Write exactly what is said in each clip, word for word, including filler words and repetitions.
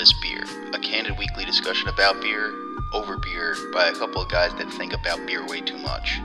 This Beer, a candid weekly discussion about beer, over beer, by a couple of guys that think about beer way too much.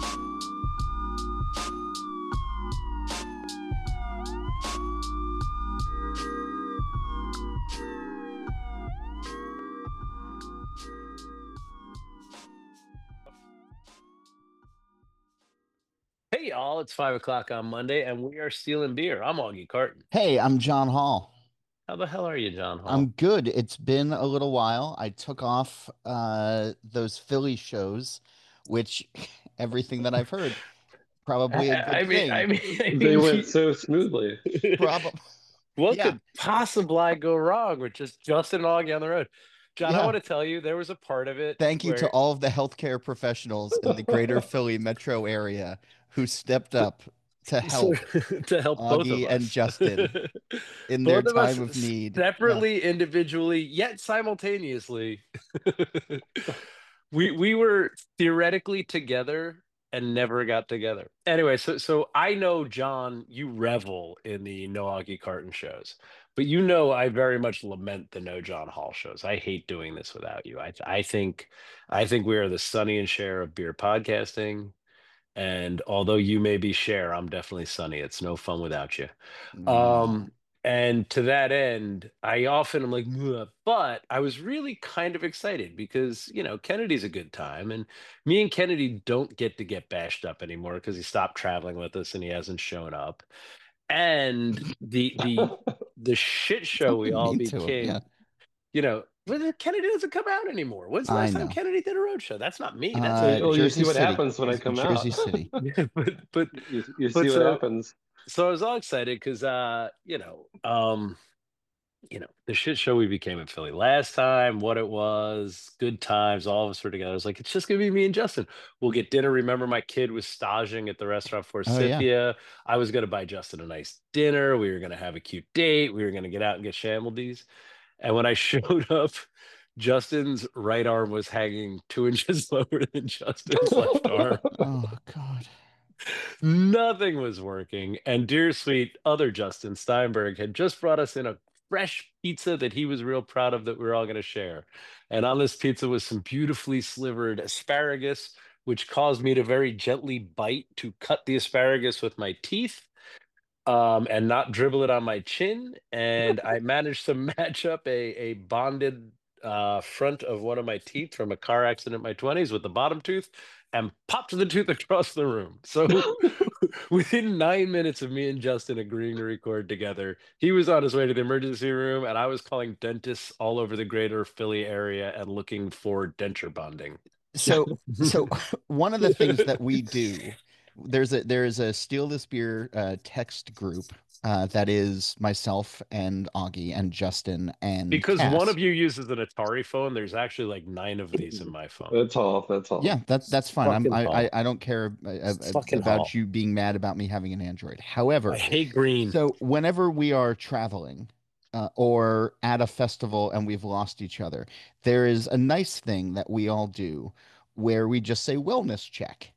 Hey y'all, it's five o'clock on Monday and we are stealing beer. I'm Augie Carton. Hey, I'm John Hall. How the hell are you, John Hall? I'm good. It's been a little while. I took off uh those Philly shows, which everything that I've heard, probably a I, I good mean, I thing. mean, I They mean, went so smoothly. Probably, what yeah, could possibly go wrong with just Justin and Augie on the road? John, I yeah. want to tell you there was a part of it Thank you to where all of the healthcare professionals in the greater Philly metro area who stepped up to so help to help both of Augie and us. Justin in their Both of us time of need. Yeah. separately, individually, yet simultaneously. we we were theoretically together and never got together. Anyway, so so I know, John, you revel in the No Augie Carton shows, but you know I very much lament the No John Hall shows. I hate doing this without you. I I think I think we are the Sonny and Cher of beer podcasting. And although you may be Cher, I'm definitely Sonny. It's no fun without you. No. Um, and to that end, I often am like, "Ugh," but I was really kind of excited because, you know, Kennedy's a good time. And me and Kennedy don't get to get bashed up anymore because he stopped traveling with us and he hasn't shown up. And the the the shit show Don't we be all mean to him. Yeah, became, you know, well, Kennedy doesn't come out anymore. When's the I last time know. Kennedy did a road show? That's not me. That's Uh, Well, you. you Jersey see what City. happens when I come Jersey out. City. but but You, you see but what so happens. so I was all excited because uh, you know, um, you know, the shit show we became in Philly last time, what it was, good times, all of us were together. I was like, it's just gonna be me and Justin. We'll get dinner. Remember, my kid was staging at the restaurant Oh yeah. Forsythia. I was gonna buy Justin a nice dinner. We were gonna have a cute date. We were gonna get out and get shambledies. And when I showed up, Justin's right arm was hanging two inches lower than Justin's left arm. Oh God. Nothing was working. And dear sweet other Justin Steinberg had just brought us in a fresh pizza that he was real proud of that we were all going to share. And on this pizza was some beautifully slivered asparagus, which caused me to very gently bite to cut the asparagus with my teeth. Um, and not dribble it on my chin. And I managed to match up a, a bonded uh, front of one of my teeth from a car accident in my twenties with the bottom tooth and popped the tooth across the room. So within nine minutes of me and Justin agreeing to record together, he was on his way to the emergency room, and I was calling dentists all over the greater Philly area and looking for denture bonding. So, so one of the things that we do, there's a there is a Steal This Beer uh, text group uh, that is myself and Augie and Justin and Because one Cass. of you uses an Atari phone, there's actually like nine of these in my phone. That's all. That's all. Yeah, that that's fine. I'm Fucking I I, Hall. I don't care uh, uh, Fucking about Hall. you being mad about me having an Android. I However, hate green. so whenever we are traveling uh, or at a festival and we've lost each other, there is a nice thing that we all do where we just say wellness check.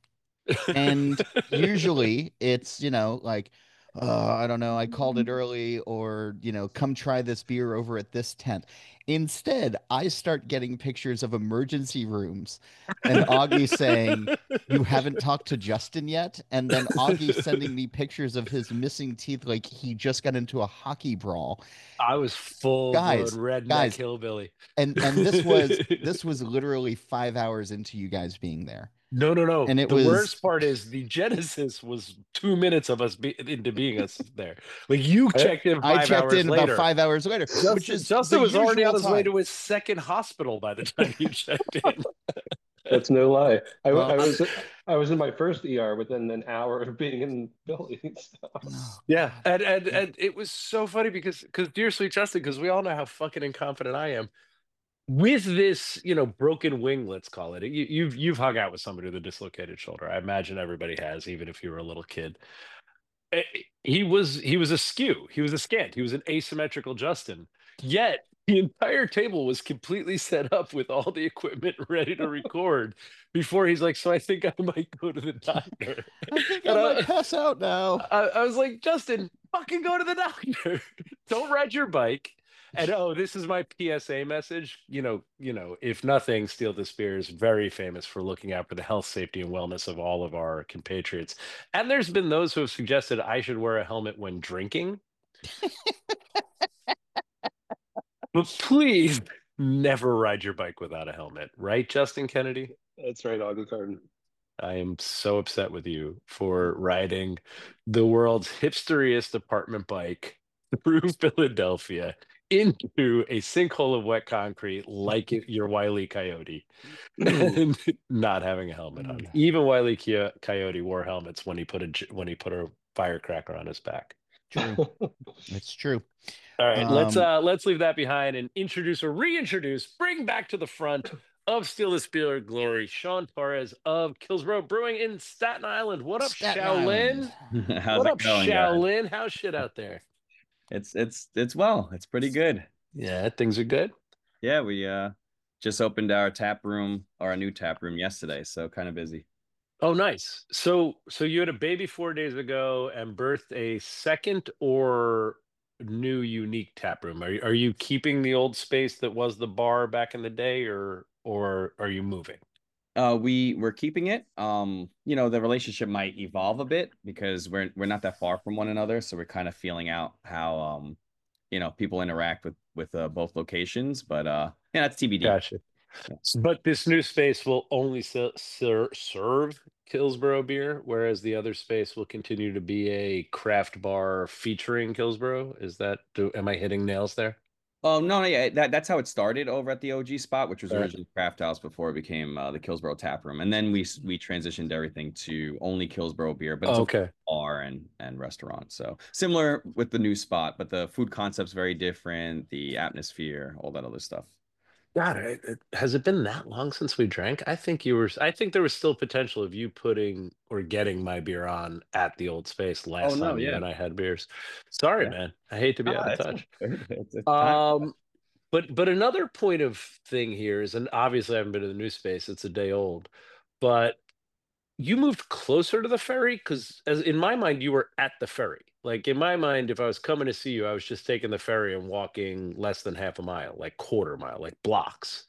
And usually it's, you know, like, oh, I don't know, I called it early, or, you know, come try this beer over at this tent. Instead, I start getting pictures of emergency rooms and Augie saying, you haven't talked to Justin yet? And then Augie sending me pictures of his missing teeth like he just got into a hockey brawl. I was full blown Guys, redneck guys, hillbilly. and and this was this was literally five hours into you guys being there. No, no, no. And it The was worst part is the genesis was two minutes of us be into being us there. Like you I, checked in I five checked hours in about later. five hours later, which Justin, is Justin the was already on usual his way time. to his second hospital by the time you checked in. that's no lie. I, Well, I was I was in my first E R within an hour of being in Philly. So. oh Yeah, God. and and Yeah. and it was so funny because because dear sweet Justin, because we all know how fucking incompetent I am. With this, you know, broken wing, let's call it. You, you've you've hung out with somebody with a dislocated shoulder. I imagine everybody has, even if you were a little kid. Eh, He was he was a skew. He was a scant. He was an asymmetrical Justin. Yet the entire table was completely set up with all the equipment ready to record before he's like, so I think I might go to the doctor. I think I And might I, pass out now. I, I was like, Justin, fucking go to the doctor. Don't ride your bike. And oh, this is my P S A message. You know, you know, if nothing, Steel to Spear is very famous for looking out for the health, safety, and wellness of all of our compatriots. And there's been those who have suggested I should wear a helmet when drinking. But please never ride your bike without a helmet, right, Justin Kennedy? That's right, Augie Carden. I am so upset with you for riding the world's hipsteriest apartment bike through Philadelphia into a sinkhole of wet concrete like it, your Wile E. Coyote and not having a helmet on. Even Wile E. Coyote wore helmets when he put a when he put a firecracker on his back. True. It's true. All right, Um, let's uh let's leave that behind and introduce or reintroduce, bring back to the front of Steel to Spear glory, Sean Torres of Killsborough Brewing in Staten Island. What up, Staten Shaolin? Island. How's What it up, going, guys? Shaolin? How's shit out there? It's it's it's well, it's pretty good. Yeah, things are good. Yeah, we uh just opened our tap room, our new tap room yesterday, so kind of busy. Oh, nice. So so you had a baby four days ago and birthed a second or new unique tap room. Are you, are you keeping the old space that was the bar back in the day, or or are you moving? Uh, we we're keeping it. Um, you know, the relationship might evolve a bit because we're we're not that far from one another, so we're kind of feeling out how um, you know, people interact with with uh, both locations. But uh, yeah, that's T B D. Gotcha. But this new space will only ser ser serve Killsborough beer, whereas the other space will continue to be a craft bar featuring Killsborough. Is that, do, am I hitting nails there? Oh no, no, yeah, that that's how it started over at the O G spot, which was Right. originally Craft House before it became uh, the Killsborough Tap Room, and then we we transitioned everything to only Killsborough beer, but it's Oh, a okay. bar and and restaurant. So similar with the new spot, but the food concept's very different, the atmosphere, all that other stuff. God, it, it- has it been that long since we drank? I think you were, I think there was still potential of you putting or getting my beer on at the old space last Oh, no, time you yeah. and I had beers. Sorry, Yeah. man. I hate to be Ah, out of it's touch. good. It's, it's time. Um, but but another point of thing here is, and obviously I haven't been to the new space, it's a day old, but you moved closer to the ferry because, as in my mind, you were at the ferry. Like in my mind, if I was coming to see you, I was just taking the ferry and walking less than half a mile, like quarter mile, like blocks.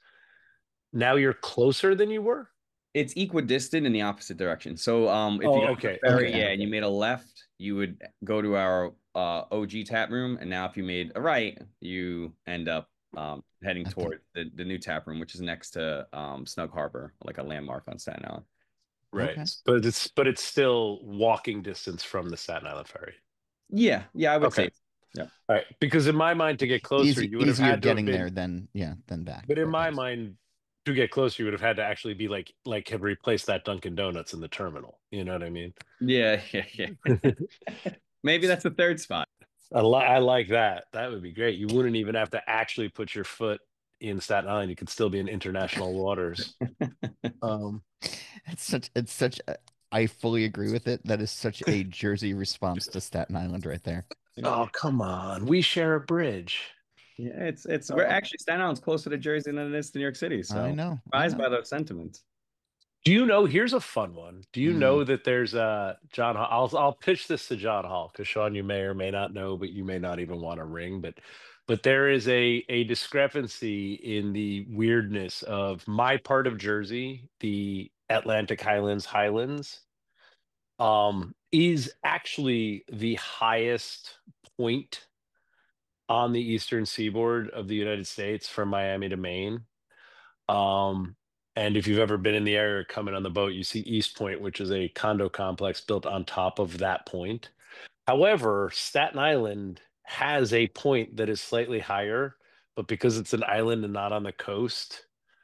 Now you're closer than you were? It's equidistant in the opposite direction. So um, if you Oh, got okay, the ferry, okay. yeah, and you made a left, you would go to our uh, O G tap room, and now if you made a right, you end up um, heading At the- toward the, the new tap room, which is next to um, Snug Harbor, like a landmark on Staten Island. Right. Okay. But it's but it's still walking distance from the Staten Island ferry. Yeah, yeah, I would Okay. say. Yeah. All right. Because in my mind, to get closer, Easy, you would have easier had to have getting been, there than yeah, than back. but in Right, my yes. mind, to get closer, you would have had to actually be like like have replaced that Dunkin' Donuts in the terminal. You know what I mean? Yeah, yeah, yeah. Maybe that's the third spot. I, li I like that. That would be great. You wouldn't even have to actually put your foot in Staten Island. You could still be in international waters. Um, It's such it's such a, I fully agree with it. That is such a Jersey response to Staten Island right there. oh, come on. We share a bridge. Yeah, it's it's we're Oh. actually Staten Island's closer to Jersey than it is to New York City. So I know. I surprised know. by those sentiments. Do you know? Here's a fun one. Do you Mm. know that there's uh John Hall? I'll I'll pitch this to John Hall because Sean, you may or may not know, but you may not even want to ring. But but there is a a discrepancy in the weirdness of my part of Jersey, the Atlantic Highlands Highlands, um, is actually the highest point on the eastern seaboard of the United States from Miami to Maine. Um, and if you've ever been in the area or coming on the boat, you see East Point, which is a condo complex built on top of that point. However, Staten Island has a point that is slightly higher, but because it's an island and not on the coast,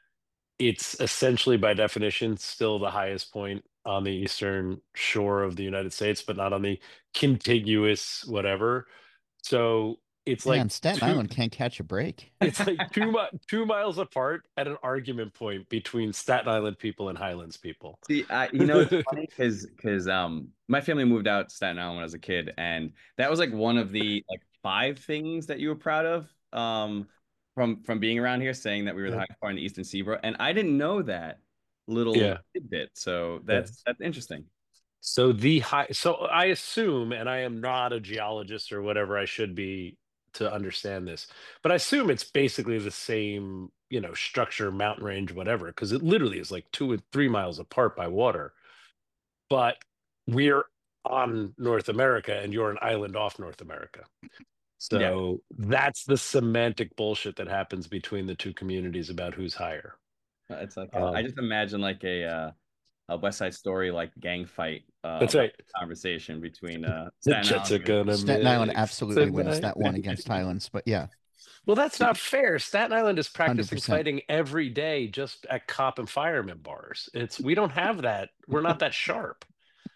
it's essentially by definition still the highest point on the eastern shore of the United States, but not on the contiguous whatever. So it's like Man, Staten two- Island can't catch a break. it's like two mi two miles apart at an argument point between Staten Island people and Highlands people. See, I, you know, it's funny because because um my family moved out to Staten Island when I was a kid, and that was like one of the like five things that you were proud of um from from being around here, saying that we were the Yeah. highest part in the Eastern Seaboard, and I didn't know that little Yeah. tidbit. So that's that's interesting. So the high, so I assume, and I am not a geologist or whatever I should be to understand this, but I assume it's basically the same, you know, structure, mountain range, whatever, because it literally is like two and three miles apart by water. But we're on North America and you're an island off North America. So yeah. That's the semantic bullshit that happens between the two communities about who's higher. It's like, a, um, I just imagine like a, uh, a West Side Story, like gang fight. Uh, that's right. Conversation between uh, Staten Island. Are gonna Staten Island absolutely tonight. wins that one against Highlands, but yeah. Well, that's not fair. Staten Island is practicing one hundred percent fighting every day just at cop and fireman bars. It's we don't have that. We're not that sharp.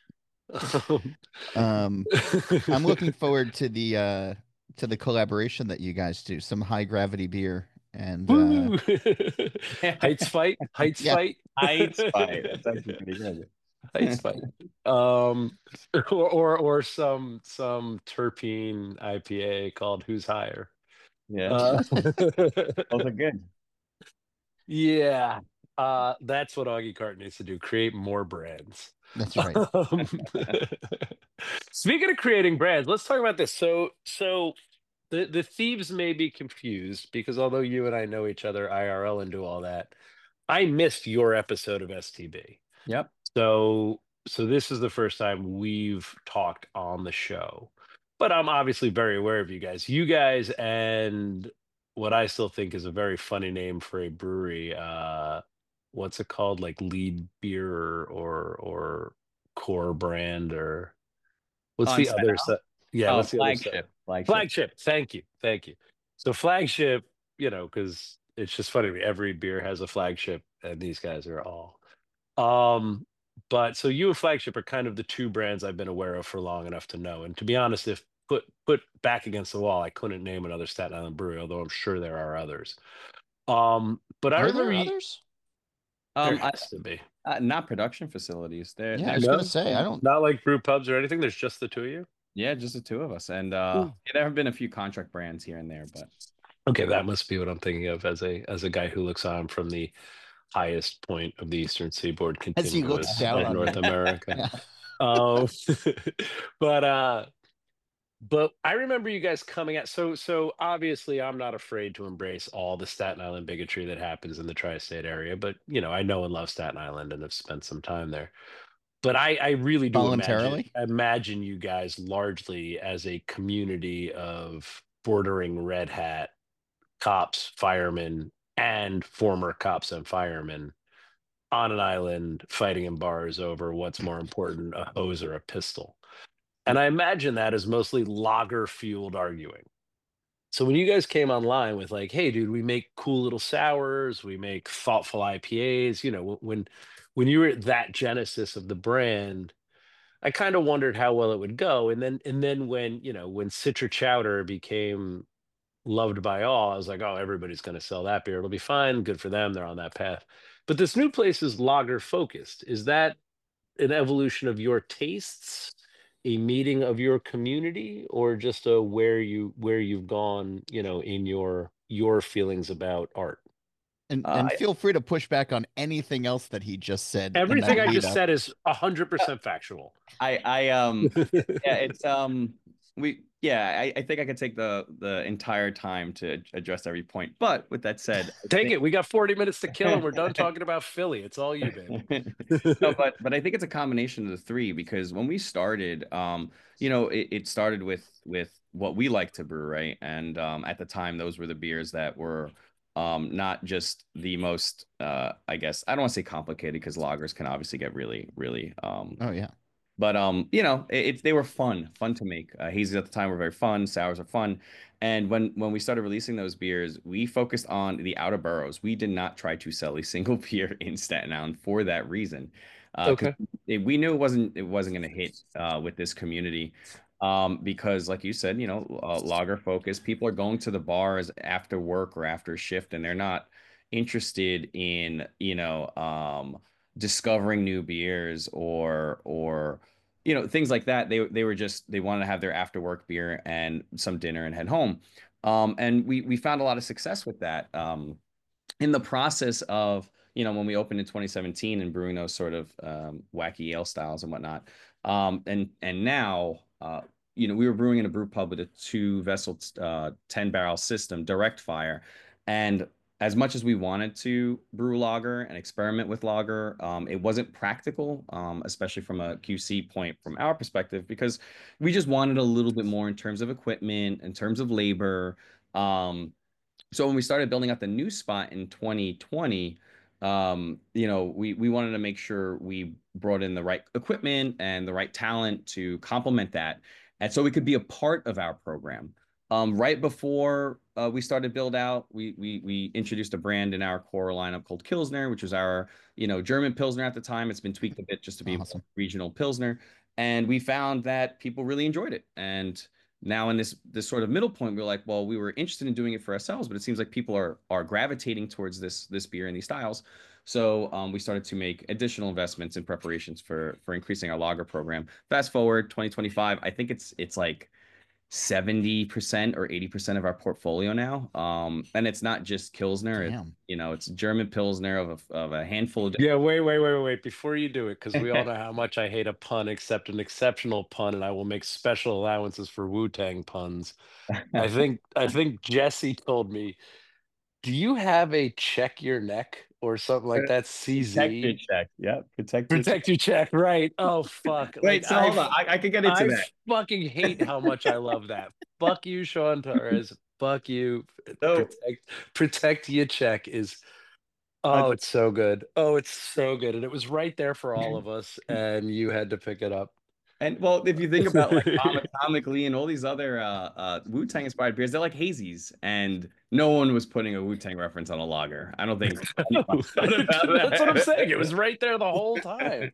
um, I'm looking forward to the uh, to the collaboration that you guys do. Some high gravity beer and uh... Heights fight. Heights Yeah. fight. Heights fight. That's actually pretty good. Heights fight. Um, or, or or some some terpene I P A called Who's Higher. Yeah, uh, those are good. Yeah, uh, that's what Augie Cart needs to do: create more brands. That's right. Um, speaking of creating brands, let's talk about this. So, so the the thieves may be confused because although you and I know each other I R L and do all that, I missed your episode of S T B. Yep. So, so this is the first time we've talked on the show. But I'm obviously very aware of you guys. You guys and what I still think is a very funny name for a brewery. Uh, what's it called? Like Lead Beer or or, or Core Brand or what's On the other Staten set? Yeah, Oh, what's the flagship. other set? Flagship. Flagship. Thank you. Thank you. So flagship, you know, because it's just funny to me. Every beer has a flagship, and these guys are all. Um, but so you and Flagship are kind of the two brands I've been aware of for long enough to know. And to be honest, if put put back against the wall, I couldn't name another Staten Island brewery, although I'm sure there are others. Um, but I Are remember there you- others? there Um, I, has to be. uh, not production facilities. There, Yeah, I there- was No? gonna say I don't. Not like brew pubs or anything. There's just the two of you. yeah, just the two of us, and uh, Ooh. there have been a few contract brands here and there, but Okay, that must be what I'm thinking of as a as a guy who looks on from the highest point of the Eastern Seaboard As he continuous looks down of on North you. America. Yeah. Um, but uh, but I remember you guys coming at so so obviously I'm not afraid to embrace all the Staten Island bigotry that happens in the tri-state area, but you know I know and love Staten Island and have spent some time there. But I I really do imagine, Voluntarily? imagine you guys largely as a community of bordering red hat cops, firemen, and former cops and firemen on an island fighting in bars over what's more important, a hose or a pistol. And I imagine that is mostly lager fueled arguing. So when you guys came online with like, hey, dude, we make cool little sours, we make thoughtful I P As, you know, when when you were at that genesis of the brand, I kind of wondered how well it would go. And then and then when, you know, when Citra Chowder became loved by all, I was like, oh, everybody's going to sell that beer. It'll be fine. Good for them. They're on that path. But this new place is lager focused. Is that an evolution of your tastes, a meeting of your community, or just a where you where you've gone, you know, in your your feelings about art? And Uh, and I- feel free to push back on anything else that he just said. in that Everything I lead just up. said is a hundred percent factual. I, I, um, yeah, it's um, we, yeah, I, I think I could take the the entire time to address every point. But with that said, I Take think- it. We got forty minutes to kill and we're done talking about Philly. It's all you, baby. no, but but I think it's a combination of the three because when we started, um, you know, it, it started with with what we like to brew, right? And um, at the time, those were the beers that were um, not just the most, uh, I guess, I don't want to say complicated because lagers can obviously get really, really, um, Oh yeah. but um, you know, it, it they were fun, fun to make. Uh, hazies at the time were very fun. Sours are fun, and when when we started releasing those beers, we focused on the outer boroughs. We did not try to sell a single beer in Staten Island for that reason. Uh, 'cause Okay. it- we knew it wasn't it wasn't going to hit uh, with this community. Um, because like you said, you know, uh, lager focus. People are going to the bars after work or after shift, and they're not interested in, you know, um, discovering new beers or or you know things like that. They they were just they wanted to have their after work beer and some dinner and head home. Um, and we we found a lot of success with that. Um, in the process of, you know, when we opened in twenty seventeen and brewing those sort of um, wacky ale styles and whatnot. Um, and and now, uh, you know, we were brewing in a brew pub with a two vessel, uh, ten barrel system, direct fire. And as much as we wanted to brew lager and experiment with lager, um, it wasn't practical, um, especially from a Q C point from our perspective, because we just wanted a little bit more in terms of equipment, in terms of labor. Um, so when we started building out the new spot in twenty twenty, um, you know, we we wanted to make sure we brought in the right equipment and the right talent to complement that, and so we could be a part of our program. Um, right before uh, we started build out, we we we introduced a brand in our core lineup called Kilsner, which was our, you know, German Pilsner at the time. It's been tweaked a bit just to be Awesome. a regional Pilsner, and we found that people really enjoyed it. And now in this this sort of middle point, we're like, well, we were interested in doing it for ourselves, but it seems like people are are gravitating towards this this beer and these styles. So um, we started to make additional investments in preparations for for increasing our lager program. Fast forward twenty twenty-five, I think it's it's like seventy percent or eighty percent of our portfolio now. Um, and it's not just Kilsner. It, Damn. you know, it's German Pilsner of a, of a handful of Yeah, wait, wait, wait, wait. Before you do it, because we all know how much I hate a pun, except an exceptional pun, and I will make special allowances for Wu-Tang puns. I think I think Jesse told me, do you have a check your neck or something like that? Protect your C Z? check. Yeah, protect your check. Protect your check, right? Oh fuck. Wait, Like so I hold on. f- I, I could get into I that. fucking hate how much I love that. Fuck you, Sean Torres. Fuck you. So Protect protect your check is uh, oh, it's so good. Oh, it's so good. And it was right there for all of us, and you had to pick it up. and well, if you think about like Bomb Atomically and all these other uh, uh, Wu-Tang inspired beers, they're like hazies, and no one was putting a Wu-Tang reference on a lager. I don't think anybody thought about That's what I'm that. saying. It was right there the whole time.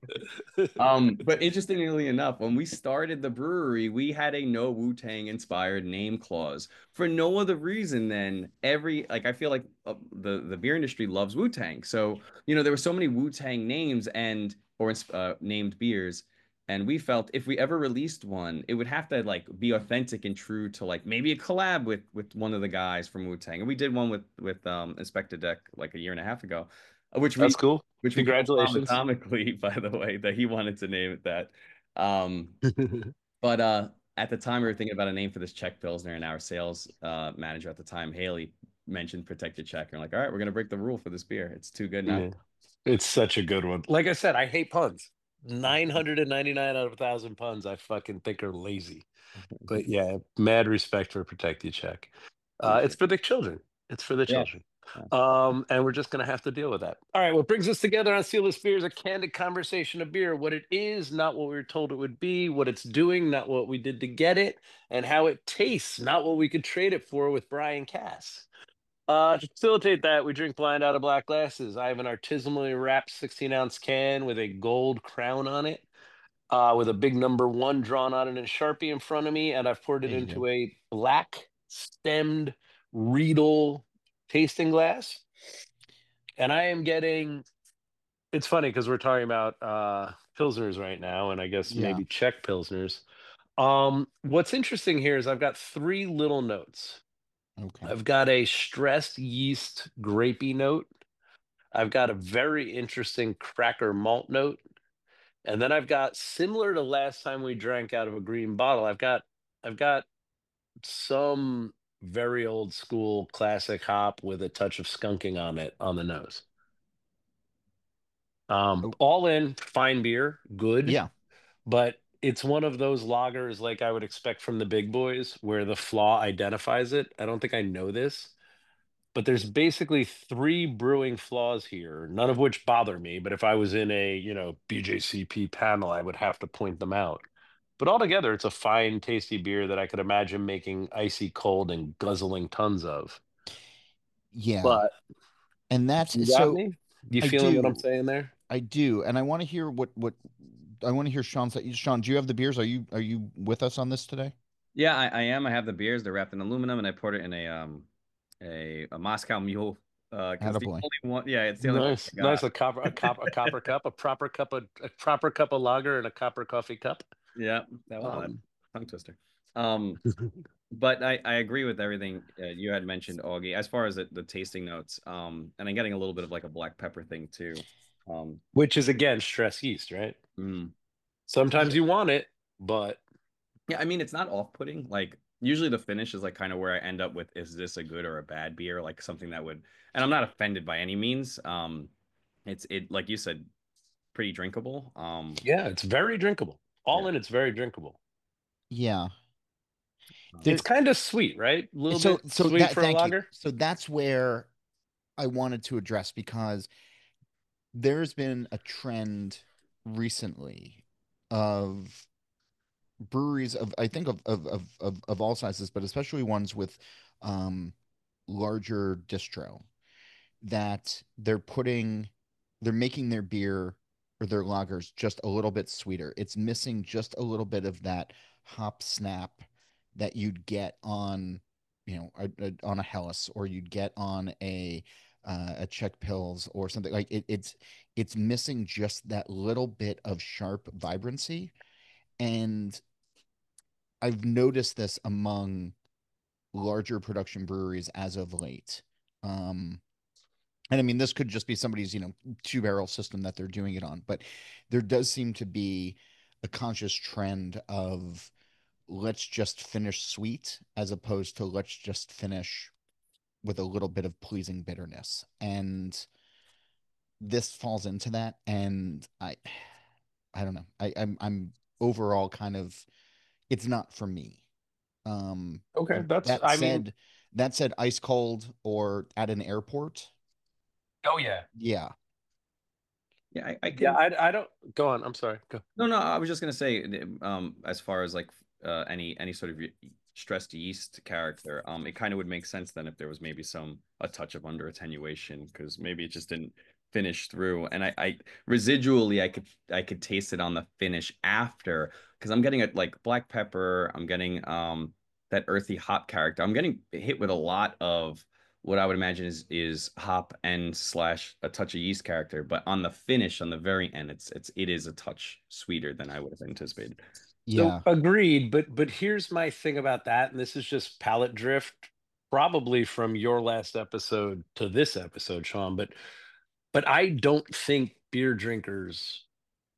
Um, but interestingly enough, when we started the brewery, we had a no Wu-Tang inspired name clause for no other reason than every like I feel like uh, the the beer industry loves Wu-Tang. So, you know, there were so many Wu-Tang names and or uh, named beers, and we felt if we ever released one, it would have to like be authentic and true to like maybe a collab with with one of the guys from Wu-Tang. And we did one with with um Inspector Deck like a year and a half ago, uh, which we That's cool. which we Congratulations. called Atomically, by the way, that he wanted to name it that. Um, but uh, at the time, we were thinking about a name for this Czech Pilsner, and our sales uh, manager at the time, Haley, mentioned Protect Your Czech. And we're like, all right, we're going to break the rule for this beer. It's too good now. Yeah. It's such a good one. Like I said, I hate puns. nine hundred ninety-nine out of one thousand puns I fucking think are lazy. But yeah, mad respect for Protect Your Check. Uh, it's for the children. It's for the Yeah. children. Um, and we're just going to have to deal with that. All right, what brings us together on Sealess Beer is a candid conversation of beer, what it is, not what we were told it would be, what it's doing, not what we did to get it, and how it tastes, not what we could trade it for with Brian Cass. Uh, to facilitate that, we drink blind out of black glasses. I have an artisanally wrapped sixteen ounce can with a gold crown on it, uh, with a big number one drawn on it in Sharpie in front of me, and I've poured it There you into go. a black stemmed Riedel tasting glass. And I am getting, it's funny because we're talking about uh, Pilsners right now, and I guess Yeah. maybe Czech Pilsners. Um, what's interesting here is I've got three little notes. Okay. I've got a stressed yeast grapey note. I've got a very interesting cracker malt note. And then I've got, similar to last time we drank out of a green bottle, I've got I've got some very old school classic hop with a touch of skunking on it on the nose. Um, Oh. all in, fine beer, good. Yeah. But it's one of those lagers like I would expect from the big boys where the flaw identifies it. I don't think I know this, but there's basically three brewing flaws here, none of which bother me. But if I was in a, you know, B J C P panel, I would have to point them out. But altogether, it's a fine, tasty beer that I could imagine making icy cold and guzzling tons of. Yeah. But And that's you got so me? You I feeling what I'm do. saying there? I do. And I want to hear what what I want to hear Sean say. Sean, do you have the beers? Are you are you with us on this today? Yeah, I, I am. I have the beers. They're wrapped in aluminum, and I poured it in a um a, a Moscow Mule. Uh, 'cause the Attaboy. only one, yeah, it's the only one Nice, I nice. got. A copper, a copper, a copper cup, a proper cup of a proper cup of lager, and a copper coffee cup. Yeah, that was Um, tongue twister. Um, but I, I agree with everything uh, you had mentioned, Augie, as far as the, the tasting notes. Um, and I'm getting a little bit of like a black pepper thing too. Um, which is again stress yeast, right? mm, Sometimes you want it, but Yeah, I mean it's not off-putting. Like usually the finish is like kind of where I end up with is this a good or a bad beer? Like something that would, and I'm not offended by any means. Um, it's it like you said, pretty drinkable. Um, Yeah, it's very drinkable. All yeah. in, it's very drinkable. Yeah. Um, There, It's kind of sweet, right? A little so bit so sweet that for a thank you. lager. So that's where I wanted to address because there's been a trend recently of breweries of I think of of of of, of all sizes, but especially ones with um larger distro that they're putting they're making their beer or their lagers just a little bit sweeter. It's missing just a little bit of that hop snap that you'd get on, you know, a, a, on a Helles or you'd get on a uh, a Czech Pils or something like it, it's it's missing just that little bit of sharp vibrancy. And I've noticed this among larger production breweries as of late. Um, and I mean, this could just be somebody's, you know, two barrel system that they're doing it on, but there does seem to be a conscious trend of let's just finish sweet as opposed to let's just finish with a little bit of pleasing bitterness. And this falls into that. And I, I don't know. I, I'm, I'm overall kind of, it's not for me. Um, Okay, that's. that I mean, said, that said, ice cold or at an airport, oh yeah, yeah, yeah, I, I yeah. can. I I don't go on. I'm sorry. Go. No, no, I was just gonna say, um, as far as like uh, any any sort of y- stressed yeast character, um, it kind of would make sense then if there was maybe some a touch of under attenuation because maybe it just didn't finish through, and I, I residually I could I could taste it on the finish after because I'm getting it like black pepper, I'm getting um that earthy hop character, I'm getting hit with a lot of what I would imagine is is hop and slash a touch of yeast character, but on the finish, on the very end, it's it's it is a touch sweeter than I would have anticipated. So yeah. agreed, but but here's my thing about that, and this is just palate drift, probably from your last episode to this episode, Sean. But but I don't think beer drinkers.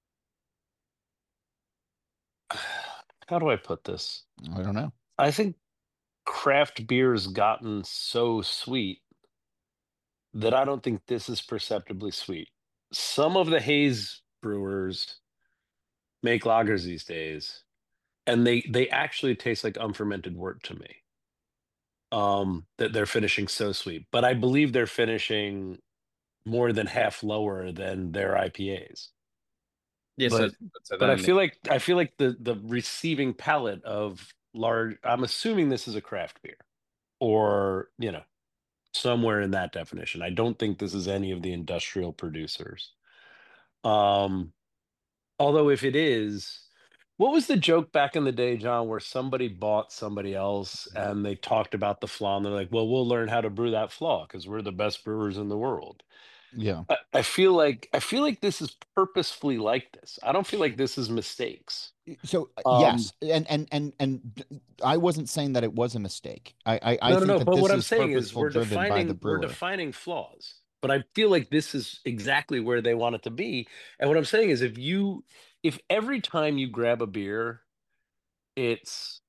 How do I put this? I don't know. I think craft beer's gotten so sweet that I don't think this is perceptibly sweet. Some of the haze brewers make lagers these days, and they they actually taste like unfermented wort to me. Um, that they're finishing so sweet, but I believe they're finishing more than half lower than their I P As. Yeah, so But so but I then feel like I feel like the the receiving palate of large. I'm assuming this is a craft beer, or you know, somewhere in that definition. I don't think this is any of the industrial producers. Um, although if it is, what was the joke back in the day, John, where somebody bought somebody else and they talked about the flaw and they're like, well, we'll learn how to brew that flaw because we're the best brewers in the world. Yeah. I, I feel like I feel like this is purposefully like this. I don't feel like this is mistakes. So uh, Um, yes, and and and and d- I wasn't saying that it was a mistake. I I, I no, no, think no. that But what this I'm is saying is purposeful, we're driven by the defining we're brewer. defining flaws. But I feel like this is exactly where they want it to be. And what I'm saying is if you if every time you grab a beer, it's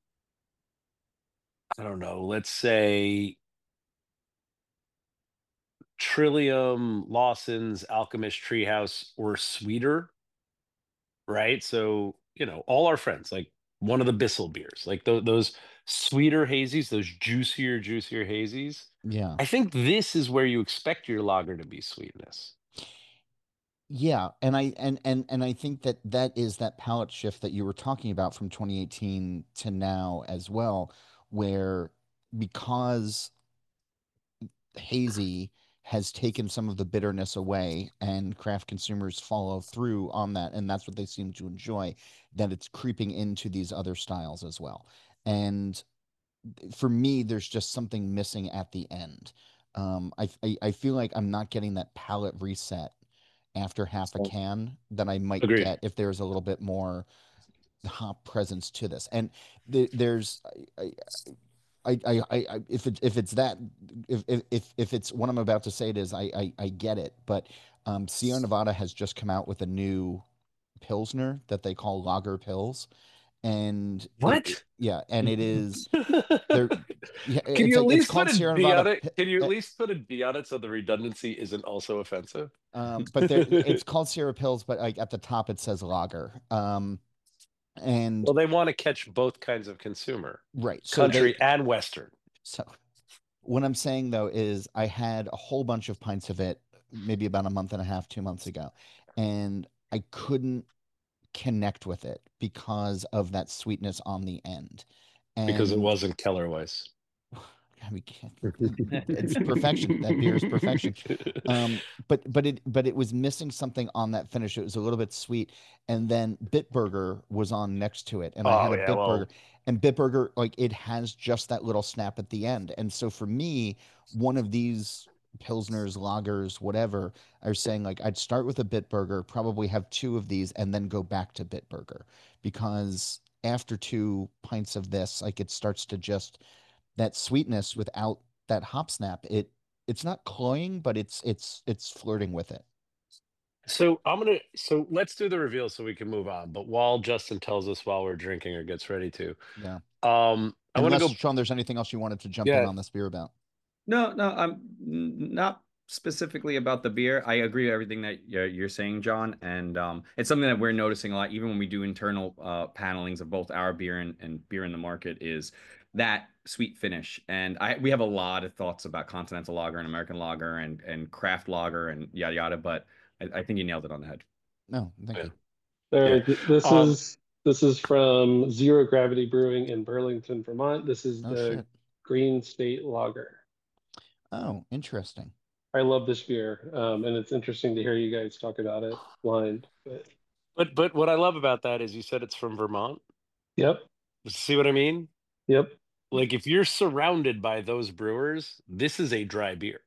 I don't know, let's say Trillium, Lawson's, Alchemist Treehouse or sweeter, right? So, you know, all our friends, like one of the Bissell beers, like tho- those sweeter hazies, those juicier, juicier hazies. Yeah. I think this is where you expect your lager to be sweetness. Yeah, and I and and and I think that that is that palette shift that you were talking about from twenty eighteen to now as well, where because hazy has taken some of the bitterness away and craft consumers follow through on that and that's what they seem to enjoy, that it's creeping into these other styles as well. And for me, there's just something missing at the end. Um, I, I I feel like I'm not getting that palate reset after half a can that I might Agreed. get if there's a little bit more hop presence to this. And the, there's I, I, I, I, I, if it, if it's that, if, if, if it's what I'm about to say, it is, I, I, I get it. But um, Sierra Nevada has just come out with a new Pilsner that they call Lager Pils. and it- What? it- yeah, and it is there. Yeah, Can it's you at like it's least called put a Sierra D on Nevada. it? Can you at uh, least put a D on it so the redundancy isn't also offensive? Um, but there, it's called Sierra Pills, but like at the top it says lager. Um, and Well, they want to catch both kinds of consumer, right, so country they and Western. so what I'm saying though is I had a whole bunch of pints of it maybe about a month and a half, two months ago, and I couldn't connect with it because of that sweetness on the end. Because it And wasn't Keller Weiss. I mean, it's perfection. That beer is perfection. Um, but but it but it was missing something on that finish. It was a little bit sweet, and then Bitburger was on next to it, and I had Oh a yeah, well, Bitburger, and Bitburger like it has just that little snap at the end, and so for me, one of these pilsners, lagers, whatever, I was saying like I'd start with a Bitburger, probably have two of these, and then go back to Bitburger because after two pints of this, like it starts to just that sweetness without that hop snap. It it's not cloying, but it's it's it's flirting with it. so I'm gonna so let's do the reveal so we can move on. But while Justin tells us while we're drinking or gets ready to, Yeah. um, I want to Unless go. Sean, there's anything else you wanted to jump in Yeah, on this beer about? No, no, I'm n- not specifically about the beer. I agree with everything that you're, you're saying, John, and um, it's something that we're noticing a lot, even when we do internal uh, panelings of both our beer and, and beer in the market, is that sweet finish. And I we have a lot of thoughts about continental lager and American lager and and craft lager and yada yada, but I, I think you nailed it on the head. No, thank yeah, you. All yeah. right, th- this Um, is this is from Zero Gravity Brewing in Burlington, Vermont. This is Oh the shit. Green State Lager. Oh, interesting. I love this beer, um, and it's interesting to hear you guys talk about it blind. But but but what I love about that is you said it's from Vermont. yep, See what I mean? yep, Like if you're surrounded by those brewers, this is a dry beer.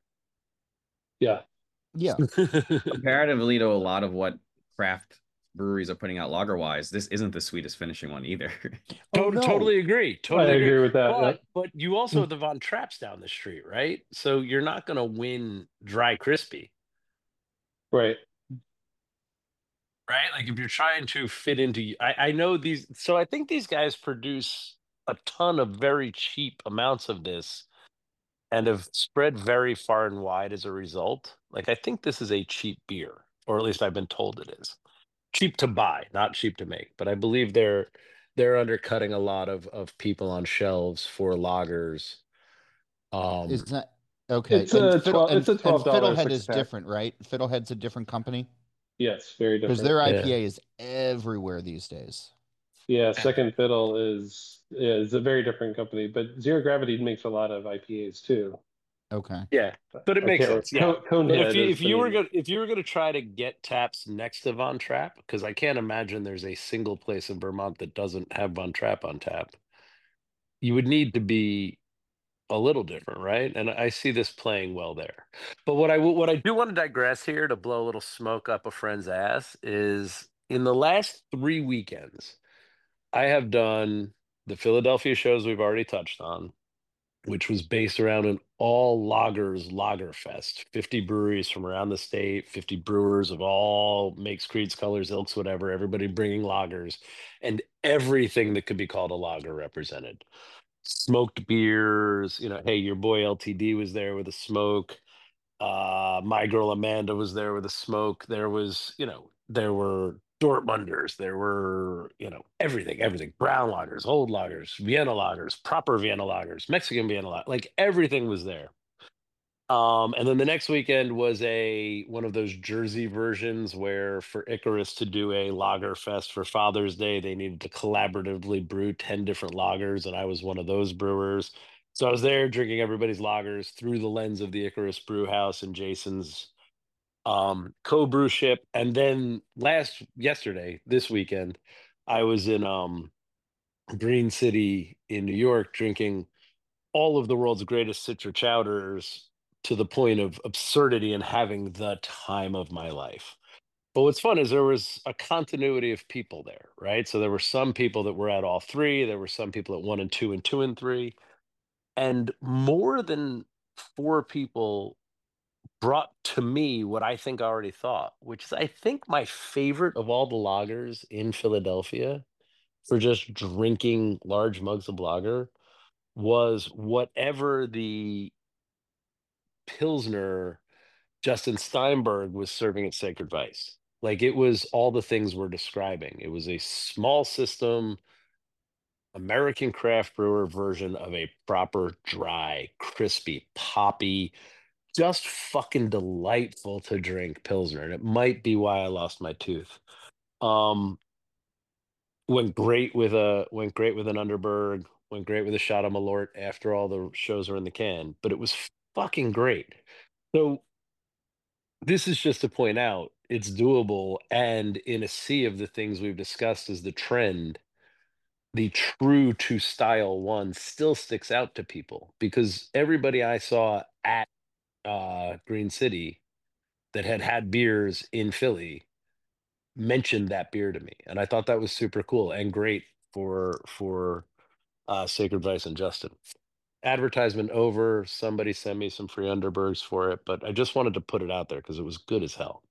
yeah. Yeah. Comparatively to a lot of what craft breweries are putting out lager wise, this isn't the sweetest finishing one either. Oh To- no. Totally agree. I Totally agree. agree with that. But Yep. but you also have the Von Traps down the street, right? So you're not gonna win dry crispy, Right. right? Like if you're trying to fit into, I I know these. So I think these guys produce a ton of very cheap amounts of this and have spread very far and wide as a result. Like I think this is a cheap beer, or at least I've been told it is. Cheap to buy, not cheap to make. But I believe they're they're undercutting a lot of of people on shelves for lagers. Is Um, that okay? It's And a fiddle twelve. and It's a and twelve dollar Fiddlehead six is pack. different, right? Fiddlehead's a different company Yes, very because different. their yeah, I P A is everywhere these days. Yeah, yeah, Second Fiddle is is a very different company, but Zero Gravity makes a lot of I P As too. Okay. yeah. But it I makes can't remember. sense, yeah. Co- But if Conehead you is if the you were name. gonna if you were gonna try to get taps next to Von Trapp, because I can't imagine there's a single place in Vermont that doesn't have Von Trapp on tap, you would need to be a little different, right? And I see this playing well there. But what I w- what I do want to digress here to blow a little smoke up a friend's ass is in the last three weekends, I have done the Philadelphia shows we've already touched on, which was based around an all lagers lager fest. fifty breweries from around the state, fifty brewers of all makes, creeds, colors, ilks, whatever, everybody bringing lagers and everything that could be called a lager represented. Smoked beers, you know, hey, your boy L T D was there with a smoke. Uh, my girl Amanda was there with a smoke. There was, you know, there were Dortmunders. There were, you know, everything, everything. Brown lagers, old lagers, Vienna lagers, proper Vienna lagers, Mexican Vienna lagers. Like everything was there. Um, and then the next weekend was a one of those Jersey versions where for Icarus to do a lager fest for Father's Day, they needed to collaboratively brew ten different lagers, and I was one of those brewers. So I was there drinking everybody's lagers through the lens of the Icarus Brew House and Jason's um co-brew ship. And then last yesterday, this weekend, I was in um Green City in New York drinking all of the world's greatest citra chowders to the point of absurdity and having the time of my life. But what's fun is there was a continuity of people there, right? So there were some people that were at all three, there were some people at one and two and two and three, and more than four people brought to me what I think I already thought, which is I think my favorite of all the lagers in Philadelphia for just drinking large mugs of lager was whatever the Pilsner Justin Steinberg was serving at Sacred Vice. Like it was all the things we're describing. It was a small system, American craft brewer version of a proper, dry, crispy, poppy, just fucking delightful to drink Pilsner. And it might be why I lost my tooth. Um, went great with a went great with an Underberg, went great with a shot of Malort after all the shows were in the can, but it was fucking great. So this is just to point out it's doable, and in a sea of the things we've discussed as the trend, the true to style one still sticks out to people because everybody I saw at uh, Green City that had had beers in Philly mentioned that beer to me, and I thought that was super cool and great for for uh, Sacred Vice and Justin. Advertisement over. Somebody sent me some free Underbergs for it, but I just wanted to put it out there because it was good as hell.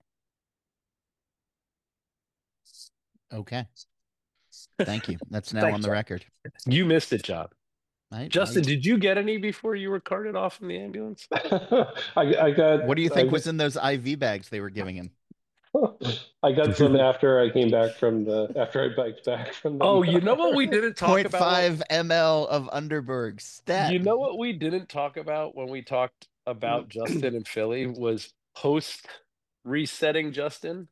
Okay. Thank you. That's now Thanks, on the John. record. You missed it, John. I, Justin, I- did you get any before you were carted off in the ambulance? I, I got. what do you think I was in those I V bags they were giving him? I got some after I came back from the after I biked back from the. Oh, you know what we didn't talk Point about? five ml of Underberg. Stat. You know what we didn't talk about when we talked about Justin and Philly was post resetting Justin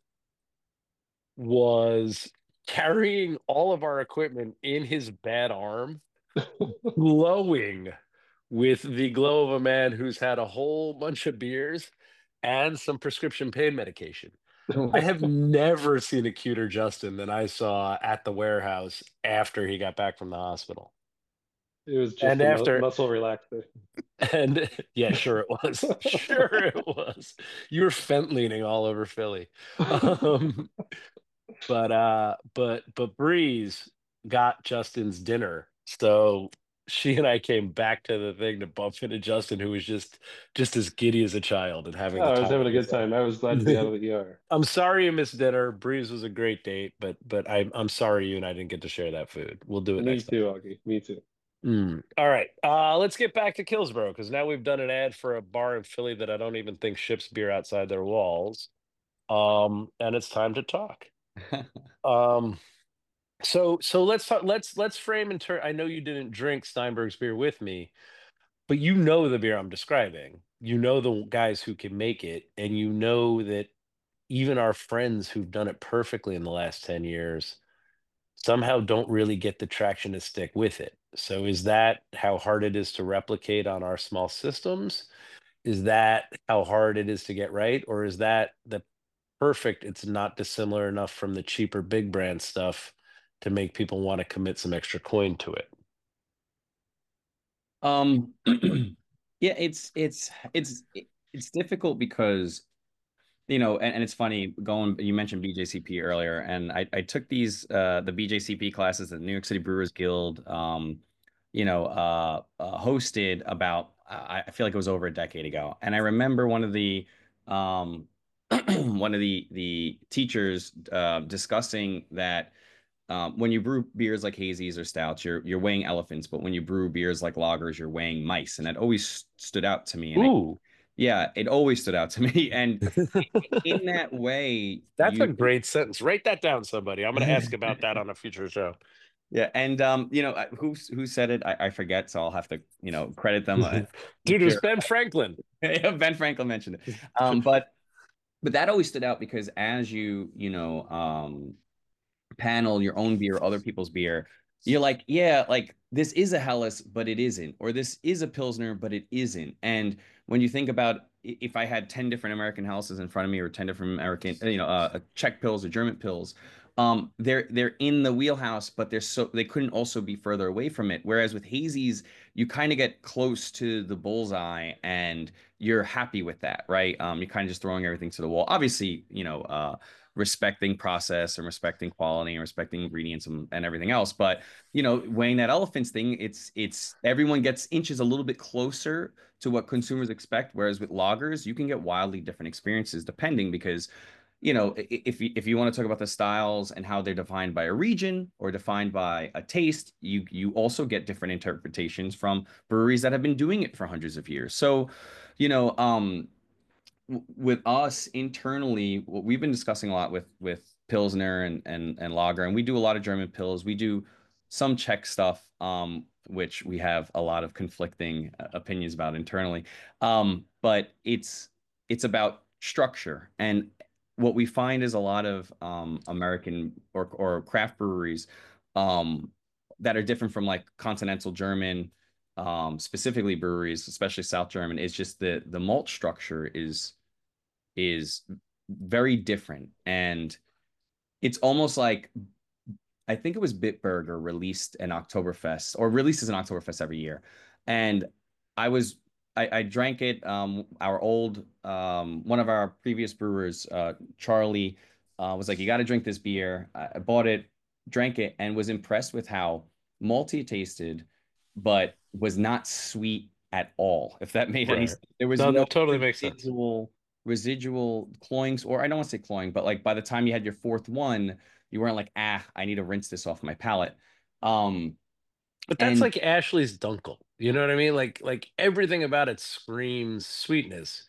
was carrying all of our equipment in his bad arm, glowing with the glow of a man who's had a whole bunch of beers and some prescription pain medication. I have never seen a cuter Justin than I saw at the warehouse after he got back from the hospital. It was just And a mu- after- muscle relaxer. And yeah, sure it was. Sure it was. You were fent leaning all over Philly. Um, but uh, but but Breeze got Justin's dinner, so she and I came back to the thing to bump into Justin, who was just just as giddy as a child and having. Oh, the I was time having a of good his life. time. I was glad to be out of the E R. I'm sorry you missed dinner. Breeze was a great date, but but I'm I'm sorry you and I didn't get to share that food. We'll do it Me next time. too, Augie. Me too. Mm. All right. Uh, let's get back to Killsborough because now we've done an ad for a bar in Philly that I don't even think ships beer outside their walls. Um, and it's time to talk. um, so so let's talk. Let's let's frame in turn. I know you didn't drink Steinberg's beer with me, but you know the beer I'm describing. You know the guys who can make it, and you know that even our friends who've done it perfectly in the last ten years somehow don't really get the traction to stick with it. So is that how hard it is to replicate on our small systems? Is that how hard it is to get right? Or is that the perfect, it's not dissimilar enough from the cheaper big brand stuff to make people want to commit some extra coin to it? Um, yeah, it's it's it's it's difficult because you know, and, and it's funny going. You mentioned B J C P earlier, and I I took these uh the B J C P classes that New York City Brewers Guild um you know uh, uh hosted about I, I feel like it was over a decade ago, and I remember one of the um one of the the teachers uh discussing that. Um, when you brew beers like hazies or stouts, you're you're weighing elephants, but when you brew beers like lagers, you're weighing mice, and that always stood out to me. And I, Ooh, yeah, it always stood out to me. And in that way, that's you a great sentence. Write that down, somebody. I'm going to ask about that on a future show. yeah, and um, you know, uh, who who said it? I, I forget, so I'll have to you know credit them. Uh, Dude, it was sure. Ben Franklin. Yeah, Ben Franklin mentioned it. Um, but but that always stood out because as you you know um panel your own beer, other people's beer, you're like, yeah, like this is a Helles, but it isn't, or this is a Pilsner, but it isn't. And when you think about if I had ten different American Helles's in front of me, or ten different American, you know, uh, Czech pills or German pills, um, they're they're in the wheelhouse, but they're so they couldn't also be further away from it. Whereas with hazies, you kind of get close to the bullseye, and you're happy with that, right? Um, you're kind of just throwing everything to the wall. Obviously, you know, uh, respecting process and respecting quality and respecting ingredients and, and everything else. But you know, weighing that elephants thing, it's it's everyone gets inches a little bit closer to what consumers expect. Whereas with lagers, you can get wildly different experiences depending because you know, if you, if you want to talk about the styles and how they're defined by a region or defined by a taste, you you also get different interpretations from breweries that have been doing it for hundreds of years. So, you know, um, with us internally, what we've been discussing a lot with with Pilsner and and and Lager, and we do a lot of German Pils. We do some Czech stuff, um, which we have a lot of conflicting uh, opinions about internally. Um, but it's it's about structure, and what we find is a lot of um, American or or craft breweries um, that are different from like continental German, um, specifically breweries, especially South German, is just the the malt structure is is very different. And it's almost like, I think it was Bitburger released an Oktoberfest or releases an Oktoberfest every year. And I was, I, I drank it. Um, our old, um, one of our previous brewers, uh, Charlie, uh, was like, you got to drink this beer. I, I bought it, drank it, and was impressed with how malty it tasted, but was not sweet at all, if that made any Right. sense. There was No, no that totally makes sense. residual residual cloyings, or I don't want to say cloying, but like by the time you had your fourth one, you weren't like, ah, I need to rinse this off my palate. Um, But that's and like Ashley's Dunkel. You know what I mean? Like like everything about it screams sweetness,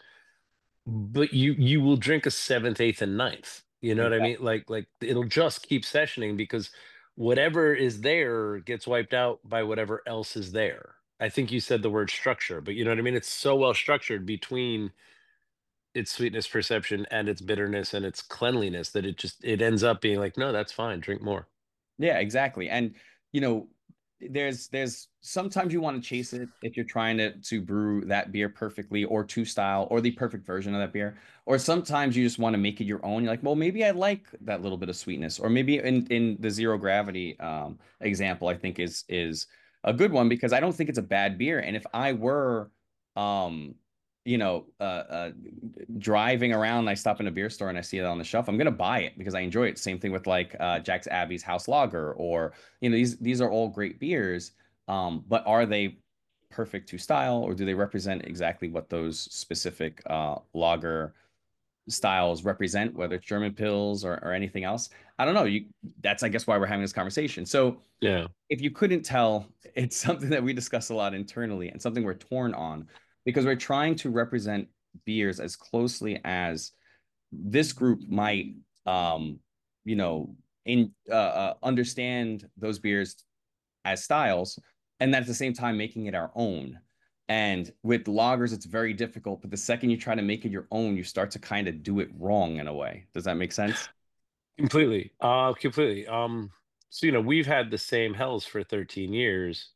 but you you will drink a seventh, eighth, and ninth. You know what I mean? Like like it'll just keep sessioning because whatever is there gets wiped out by whatever else is there. I think you said the word structure, but you know what I mean? It's so well structured between its sweetness perception and its bitterness and its cleanliness that it just it ends up being like, no, that's fine, drink more. yeah, exactly. And you know, there's there's sometimes you want to chase it if you're trying to to brew that beer perfectly or to style or the perfect version of that beer. Or sometimes you just want to make it your own. You're like, well, maybe I like that little bit of sweetness. Or maybe in in the zero gravity um example, I think is is a good one because I don't think it's a bad beer. And if I were um you know, uh, uh, driving around, I stop in a beer store and I see it on the shelf, I'm gonna buy it because I enjoy it. Same thing with like uh, Jack's Abbey's House Lager, or you know, these these are all great beers. Um, but are they perfect to style, or do they represent exactly what those specific uh, lager styles represent, whether it's German Pils or, or anything else? I don't know. You that's I guess why we're having this conversation. So Yeah. if you couldn't tell, it's something that we discuss a lot internally and something we're torn on because we're trying to represent beers as closely as this group might, um, you know, in uh, uh, understand those beers as styles, and then at the same time making it our own. And with lagers, it's very difficult. But the second you try to make it your own, you start to kind of do it wrong in a way. Does that make sense? Completely. Uh completely. Um so you know, we've had the same hells for thirteen years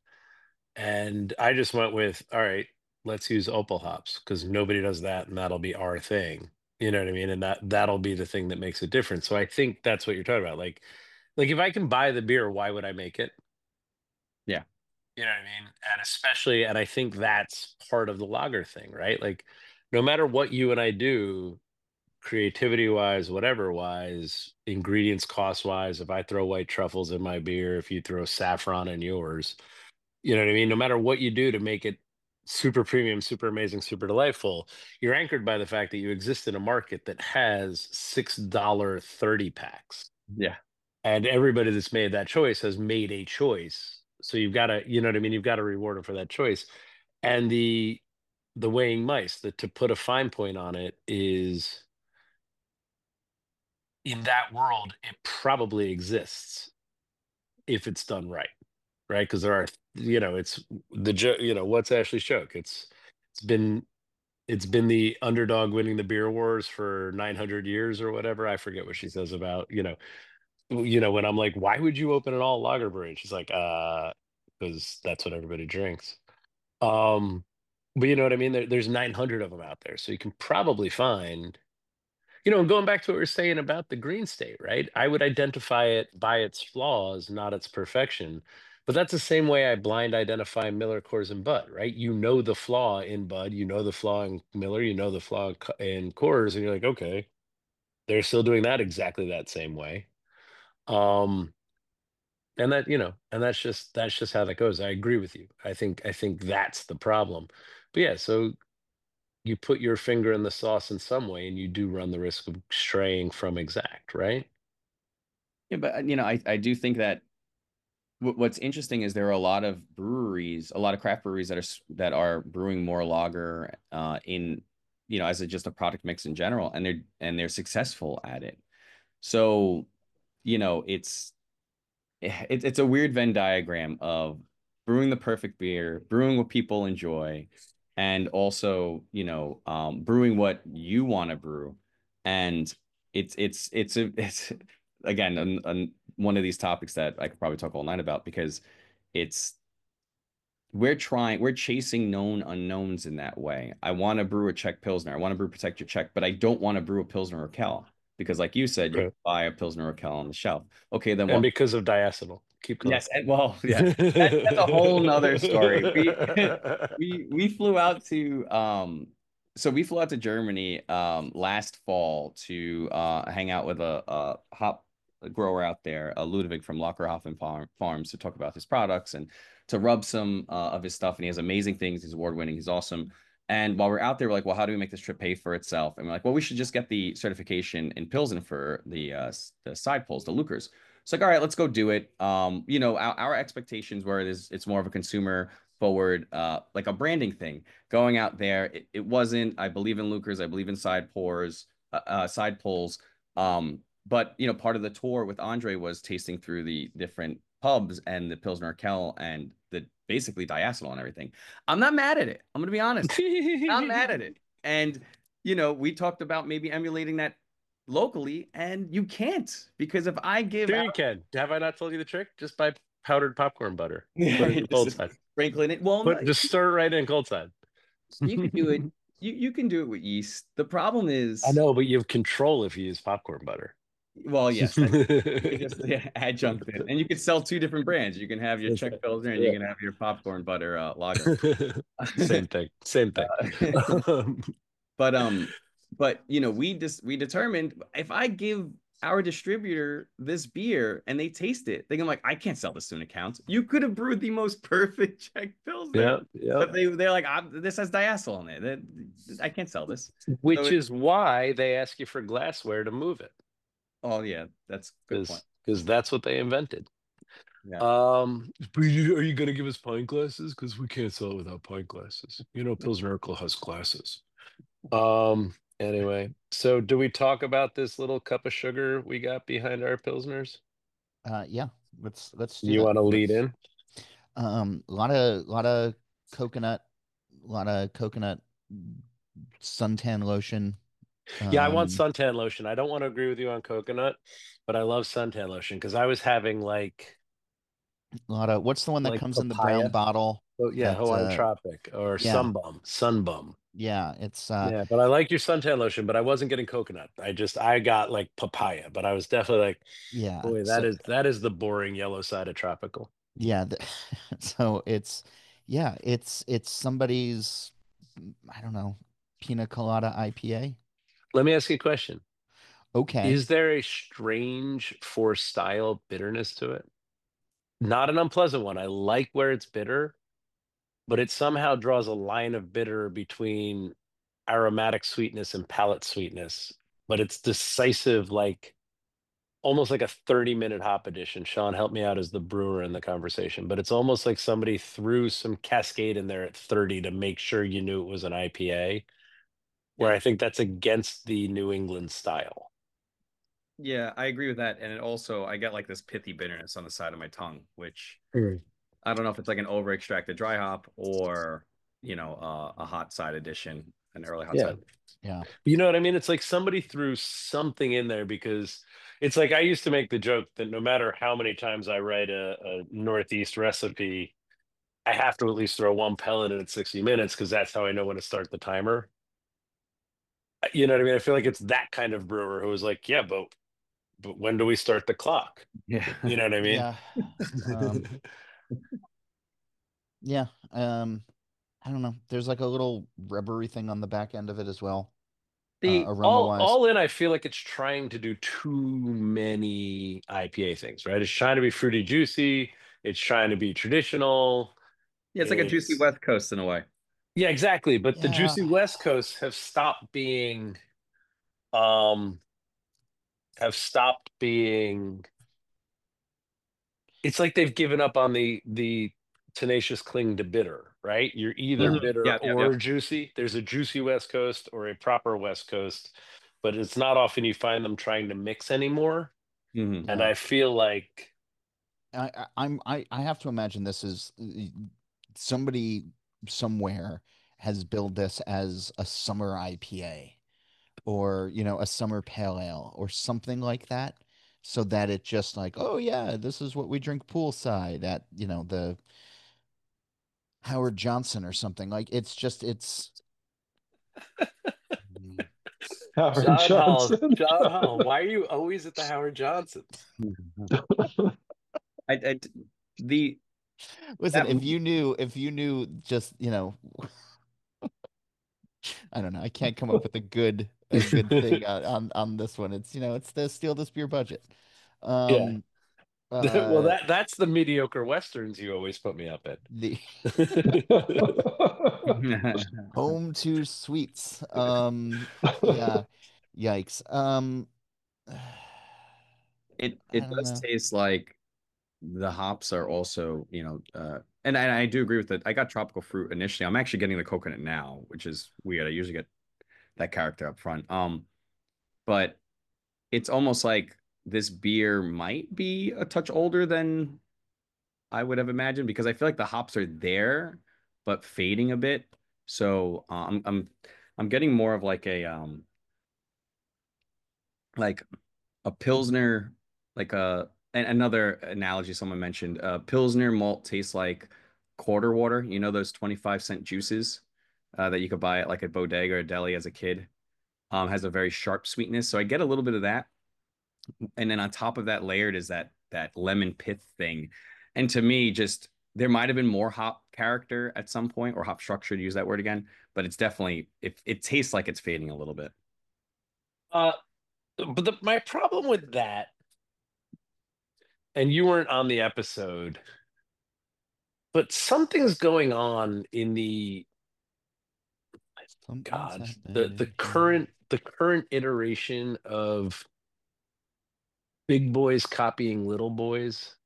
and I just went with, all right, let's use opal hops because nobody does that and that'll be our thing. You know what I mean? And that that'll be the thing that makes it different. So I think that's what you're talking about. Like like if I can buy the beer, why would I make it? Yeah. You know what I mean? And especially, and I think that's part of the lager thing, right? Like no matter what you and I do, creativity wise, whatever wise, ingredients cost wise, if I throw white truffles in my beer, if you throw saffron in yours, you know what I mean? No matter what you do to make it super premium, super amazing, super delightful, you're anchored by the fact that you exist in a market that has six dollar thirty packs. Yeah. And everybody that's made that choice has made a choice. So you've got to, you know what I mean? You've got to reward them for that choice. And the the weighing mice, that to put a fine point on it is in that world, it probably exists if it's done right, right? Because there are, you know, it's the joke. You know, what's Ashley's joke? It's it's been it's been the underdog winning the beer wars for nine hundred years or whatever. I forget what she says about, you know, you know, when I'm like, why would you open an all lager brewery? And she's like, uh, because that's what everybody drinks. Um, but you know what I mean? There, there's nine hundred of them out there, so you can probably find. You know, going back to what we are saying about the green state, right? I would identify it by its flaws, not its perfection. But that's the same way I blind identify Miller, Coors, and Bud, right? You know the flaw in Bud, you know the flaw in Miller, you know the flaw in Co- in Coors, and you're like, okay, they're still doing that exactly that same way. Um, and that, you know, and that's just that's just how that goes. I agree with you. I think I think that's the problem. But yeah, so you put your finger in the sauce in some way, and you do run the risk of straying from exact, right? Yeah, but uh, you know, I I do think that what's interesting is there are a lot of breweries, a lot of craft breweries that are that are brewing more lager uh, in, you know, as a, just a product mix in general, and they're and they're successful at it. So, you know, it's it, it's a weird Venn diagram of brewing the perfect beer, brewing what people enjoy, and also, you know, um, brewing what you want to brew. And it's it's it's a it's again an, an, one of these topics that I could probably talk all night about because it's we're trying we're chasing known unknowns in that way. I want to brew a Czech Pilsner. I want to brew Protect Your Czech, but I don't want to brew a Pilsner Urquell because, like you said, you Right. can buy a Pilsner Urquell on the shelf. Okay, then And what? because of diacetyl. Keep going. Yes, and well, yeah, that, that's a whole nother story. We we we flew out to um, so we flew out to Germany um last fall to uh hang out with a, a hop grower out there, uh, Ludwig from Lockerhoffen Farm, Farms, to talk about his products and to rub some uh, of his stuff. And he has amazing things. He's award winning. He's awesome. And while we're out there, we're like, well, how do we make this trip pay for itself? And we're like, well, we should just get the certification in Pilsen for the uh, the side pulls, the Lukers. It's like, all right, let's go do it. Um, you know, our, our expectations were it is it's more of a consumer forward, uh, like a branding thing. Going out there, it, it wasn't. I believe in Lukers. I believe in side pours, uh, uh, side pulls. Um, but you know, part of the tour with Andre was tasting through the different pubs and the Pilsner Urquell and the basically diacetyl and everything. I'm not mad at it. I'm gonna be honest. I'm not mad at it. And you know, we talked about maybe emulating that locally, and you can't because if I give Sure out, you can. Have I not told you the trick? Just buy powdered popcorn butter. Put yeah, it in cold side. sprinkling it. Well, Put no, just stir it right in cold side. you can do it. You you can do it with yeast. The problem is, I know, but you have control if you use popcorn butter. well, yes, that, you can just yeah, adjunct it, and you can sell two different brands. You can have your Czech Pilsner, and you can have your popcorn butter uh, lager. Same thing. Same thing. Uh, but um, but you know, we just we determined if I give our distributor this beer and they taste it, they're like, I can't sell this to an account. You could have brewed the most perfect Czech Pilsner. Yeah, yeah. But they they're like, this has diacetyl in it. That I can't sell this. Which so is why they ask you for glassware to move it. Oh yeah, that's a good point. Because that's what they invented. Yeah. Um, but you, are you going to give us pint glasses? Because we can't sell it without pint glasses. You know, Pilsner Urquell has glasses. Um. Anyway, so do we talk about this little cup of sugar we got behind our Pilsners? Uh, yeah, let's let's. Do You that. want to lead let's, in? Um, a lot of lot of coconut, a lot of coconut suntan lotion. Yeah, I want Um, suntan lotion. I don't want to agree with you on coconut, but I love suntan lotion because I was having like a lot of what's the one that like comes in the papaya. brown bottle? Oh yeah, that, Hawaiian uh, Tropic or yeah. Sunbum. Sunbum. Yeah, it's uh, Yeah, but I like your suntan lotion, but I wasn't getting coconut. I just I got like papaya, but I was definitely like, yeah. boy, that so, is that is the boring yellow side of tropical. Yeah, the, so it's yeah, it's it's somebody's I don't know, pina colada I P A. Let me ask you a question. Okay. Is there a strange for style bitterness to it? Not an unpleasant one. I like where it's bitter, but it somehow draws a line of bitter between aromatic sweetness and palate sweetness. But it's decisive, like almost like a thirty minute hop edition. Sean, help me out as the brewer in the conversation, but it's almost like somebody threw some Cascade in there at thirty to make sure you knew it was an I P A, where I think that's against the New England style. Yeah, I agree with that. And it also, I get like this pithy bitterness on the side of my tongue, which Mm. I don't know if it's like an over extracted dry hop or, you know, uh, a hot side edition, an early hot Yeah. side. Yeah. You know what I mean? It's like somebody threw something in there because it's like I used to make the joke that no matter how many times I write a, a Northeast recipe, I have to at least throw one pellet in at sixty minutes because that's how I know when to start the timer. You know what I mean? I feel like it's that kind of brewer who was like, yeah, but but when do we start the clock? Yeah. You know what I mean? Yeah. Um, yeah. Um, I don't know. There's like a little rubbery thing on the back end of it as well. The uh, all, aroma-wise. all in, I feel like it's trying to do too many I P A things, right? It's trying to be fruity, juicy. It's trying to be traditional. Yeah, it's like a juicy It's- West Coast in a way. Yeah, exactly. But the Yeah. Juicy West Coast have stopped being um have stopped being it's like they've given up on the the tenacious cling to bitter, right? You're either Mhm. bitter Yep, yep, yep. or juicy. There's a juicy West Coast or a proper West Coast, but it's not often you find them trying to mix anymore. Mhm. And Yeah. I feel like I, I I'm I, I have to imagine this is uh, somebody somewhere has billed this as a summer I P A or you know a summer pale ale or something like that, so that it just like, oh yeah, this is what we drink poolside at you know the Howard Johnson or something. Like it's just it's Mm. Howard John Hall, Johnson. John Hall, why are you always at the Howard Johnsons? I, I the Listen, that if you knew if you knew just you know I don't know. I can't come up with a good a good thing on on, on this one. It's you know, it's the steal this beer budget. Yeah. Um Well, uh that that's the mediocre westerns you always put me up the at. home to sweets. Um yeah. Yikes. Um it I it don't does know. taste like the hops are also, you know, uh, and, and I do agree with it. I got tropical fruit initially. I'm actually getting the coconut now, which is weird. I usually get that character up front. Um, but it's almost like this beer might be a touch older than I would have imagined because I feel like the hops are there, but fading a bit. So uh, I'm I'm I'm getting more of like a um like a Pilsner, like a and another analogy someone mentioned, uh, Pilsner malt tastes like quarter water. You know those twenty-five cent juices uh, that you could buy at like a bodega or a deli as a kid. Um, has a very sharp sweetness. So I get a little bit of that. And then on top of that, layered is that that lemon pith thing. And to me, just there might have been more hop character at some point or hop structure to use that word again, but it's definitely it it tastes like it's fading a little bit. uh, but the, my problem with that, and you weren't on the episode, but something's going on in the Something's God, the the happening here. current the current iteration of big boys copying little boys.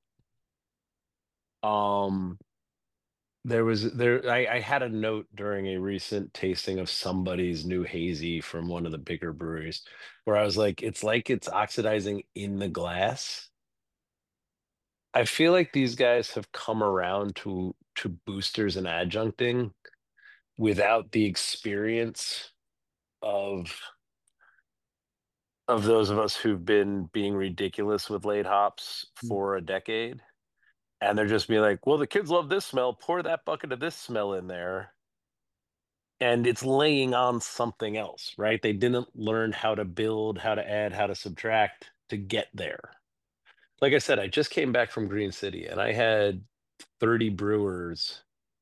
Um, there was there I, I had a note during a recent tasting of somebody's new hazy from one of the bigger breweries where I was like, it's like it's oxidizing in the glass. I feel like these guys have come around to to boosters and adjuncting without the experience of of those of us who've been being ridiculous with late hops for a decade. And they're just being like, well, the kids love this smell. Pour that bucket of this smell in there. And it's laying on something else, right? They didn't learn how to build, how to add, how to subtract to get there. Like I said, I just came back from Green City and I had thirty brewers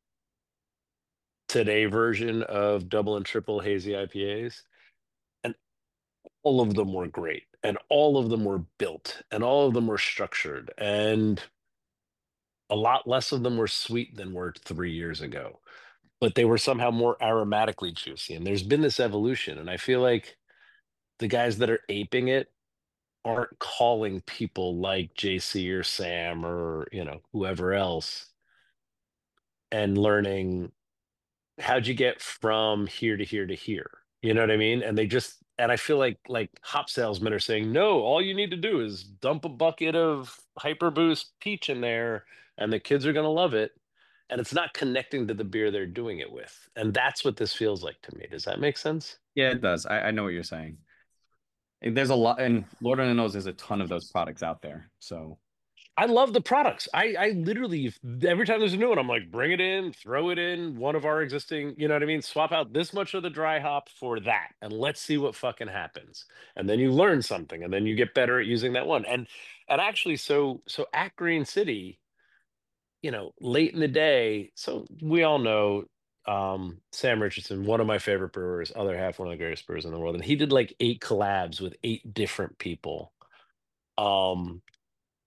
today version of double and triple hazy I P As. And all of them were great. And all of them were built and all of them were structured. And a lot less of them were sweet than were three years ago, but they were somehow more aromatically juicy. And there's been this evolution. And I feel like the guys that are aping it aren't calling people like J C or Sam or, you know, whoever else and learning how'd you get from here to here to here? You know what I mean? And they just and I feel like like hop salesmen are saying, no, all you need to do is dump a bucket of Hyper Boost peach in there and the kids are gonna love it. And it's not connecting to the beer they're doing it with. And that's what this feels like to me. Does that make sense? Yeah, it does. I, I know what you're saying. And there's a lot, and Lord only knows there's a ton of those products out there. So I love the products. I I literally if- every time there's a new one, I'm like, bring it in, throw it in one of our existing, you know what I mean? Swap out this much of the dry hop for that, and let's see what fucking happens. And then you learn something, and then you get better at using that one. And and actually, so so at Green City, you know, late in the day, so we all know um Sam Richardson, one of my favorite brewers, other half one of the greatest brewers in the world, and he did like eight collabs with eight different people. Um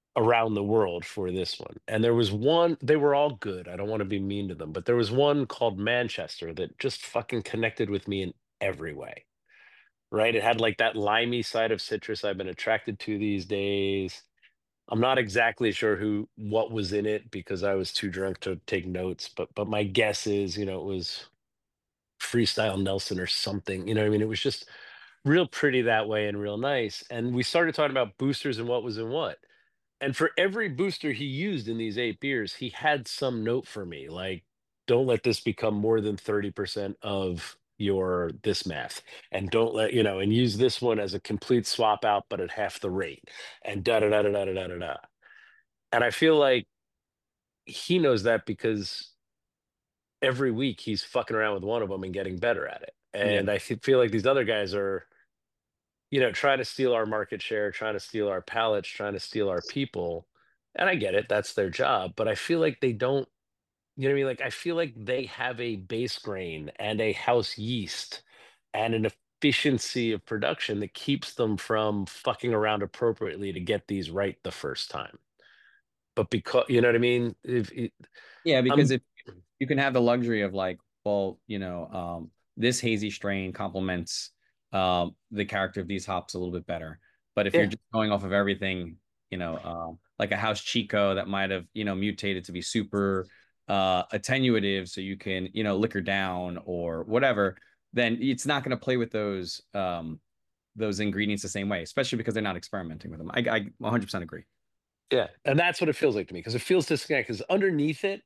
around the world for this one. And there was one, they were all good. I don't want to be mean to them, but there was one called Manchester that just fucking connected with me in every way. Right? It had like that limey side of citrus I've been attracted to these days. I'm not exactly sure who what was in it because I was too drunk to take notes, but but my guess is, you know, it was Freestyle Nelson or something. You know what I mean? It was just real pretty that way and real nice. And we started talking about boosters and what was in what. And for every booster he used in these eight beers, he had some note for me, like, don't let this become more than thirty percent of your this math. And don't let, you know, and use this one as a complete swap out, but at half the rate. And da da da da da da da da. da. And I feel like he knows that because every week he's fucking around with one of them and getting better at it. And Yeah. I fe- feel like these other guys are, you know, trying to steal our market share, trying to steal our palates, trying to steal our people. And I get it, that's their job, but I feel like they don't, you know what I mean? Like I feel like they have a base grain and a house yeast and an efficiency of production that keeps them from fucking around appropriately to get these right the first time. But because, you know what I mean? If it, Yeah, because I'm if you can have the luxury of like, well, you know, um, this hazy strain complements um, the character of these hops a little bit better. But if you're yeah, just going off of everything, you know, um, like a House Chico that might have, you know, mutated to be super uh, attenuative, so you can, you know, liquor down or whatever, then it's not going to play with those um, those ingredients the same way, especially because they're not experimenting with them. I, I one hundred percent agree. yeah. And that's what it feels like to me because it feels disconnected because underneath it,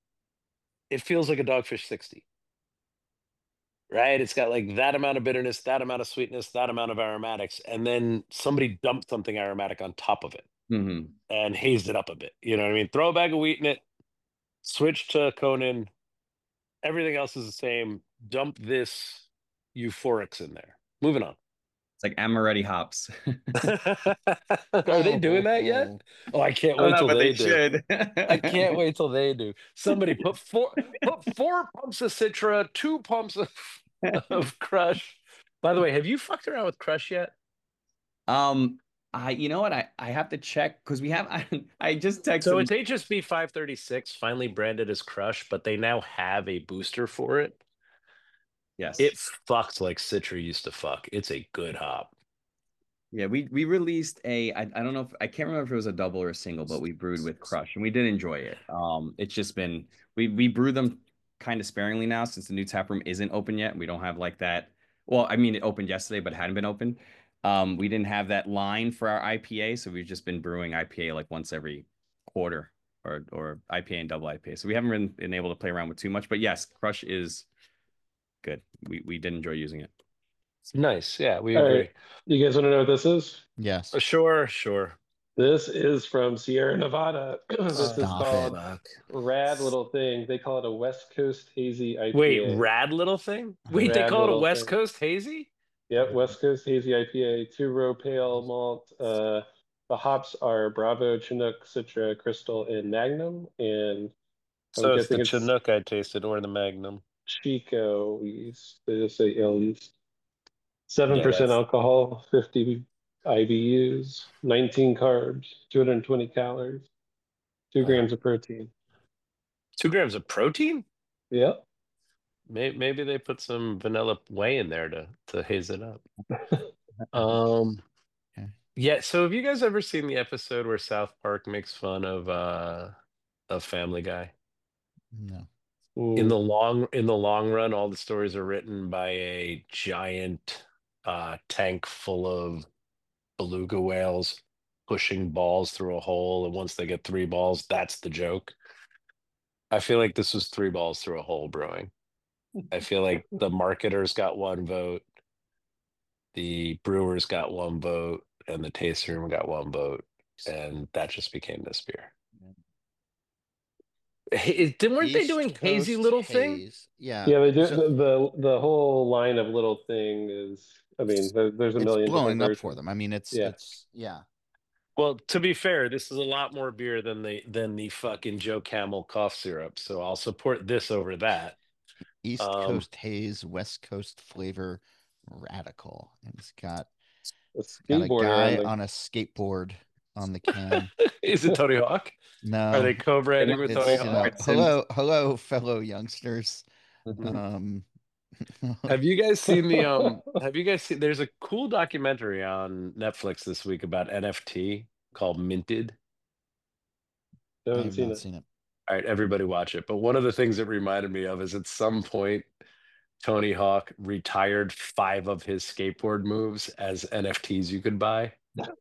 it feels like a Dogfish sixty. Right? It's got like that amount of bitterness, that amount of sweetness, that amount of aromatics, and then somebody dumped something aromatic on top of it Mm-hmm. and hazed it up a bit. You know what I mean? Throw a bag of wheat in it, switch to Conan. Everything else is the same. Dump this euphorics in there. Moving on. It's like Amaretti hops. Are they doing that yet? Oh, I can't I don't wait know, till but they they do. should. I can't wait till they do. Somebody put four put four pumps of Citra, two pumps of, of Crush. By the way, have you fucked around with Crush yet? Um, I you know what I I have to check because we have I I just So texted. it's H S B five thirty-six, finally branded as Crush, but they now have a booster for it. Yes. It fucks like Citra used to fuck. It's a good hop. Yeah, we we released a I, I don't know if I can't remember if it was a double or a single, but we brewed with Crush and we did enjoy it. Um, it's just been we we brew them kind of sparingly now since the new tap room isn't open yet. We don't have like that. Well, I mean, it opened yesterday, but hadn't been open. Um, we didn't have that line for our I P A, so we've just been brewing I P A like once every quarter or or I P A and double I P A. So we haven't been, been able to play around with too much. But yes, Crush is good. We we did enjoy using it. Nice. Yeah, we All agree. right. You guys want to know what this is? Yes. Uh, Sure, sure. This is from Sierra Nevada. This is Stop called it. Fuck. Rad Little Thing. They call it a West Coast Hazy Wait, I P A. rad little thing? Wait, they Rad call it a Little West Thing. Coast hazy? Yep, West Coast Hazy I P A, two row pale malt. Uh, the hops are Bravo, Chinook, Citra, Crystal, and Magnum. And I'm So it's the guessing it's Chinook I tasted or the Magnum. Chico yeast. They just say ale yeast. Seven Yeah, percent that's alcohol, fifty I B Us, nineteen carbs, two hundred twenty calories, two Uh, grams of protein. two grams of protein? Yep. Maybe, maybe they put some vanilla whey in there to to haze it up. Um, Okay. yeah. So have you guys ever seen the episode where South Park makes fun of uh of Family Guy? No. In the Mm. long in the long run, all the stories are written by a giant uh tank full of beluga whales pushing balls through a hole, and once they get three balls, that's the joke. I feel like this was three balls through a hole brewing. I feel like the marketers got one vote, the brewers got one vote, and the tasting room got one vote, and that just became this beer. Hey, didn't weren't they East doing hazy Coast little thing? Haze. Yeah. Yeah, they do. So The, the the whole line of Little Thing is, I mean, there, there's a it's million different blowing up for versions. them. I mean, it's Yeah. it's yeah. Well, to be fair, this is a lot more beer than the than the fucking Joe Camel cough syrup, so I'll support this over that. East Um, Coast Haze, West Coast Flavor, Radical. And it's got A it's got a skateboarder on guy the on a skateboard on the can. Is it Tony Hawk? No, Are they co-branding with it's, Tony you know, Hawk? It's- hello, hello, fellow youngsters. Mhm. Um, Have you guys seen the um have you guys seen there's a cool documentary on Netflix this week about N F T called Minted. I I haven't have seen not it. seen it. All right, everybody watch it. But one of the things it reminded me of is at some point Tony Hawk retired five of his skateboard moves as N F Ts you could buy.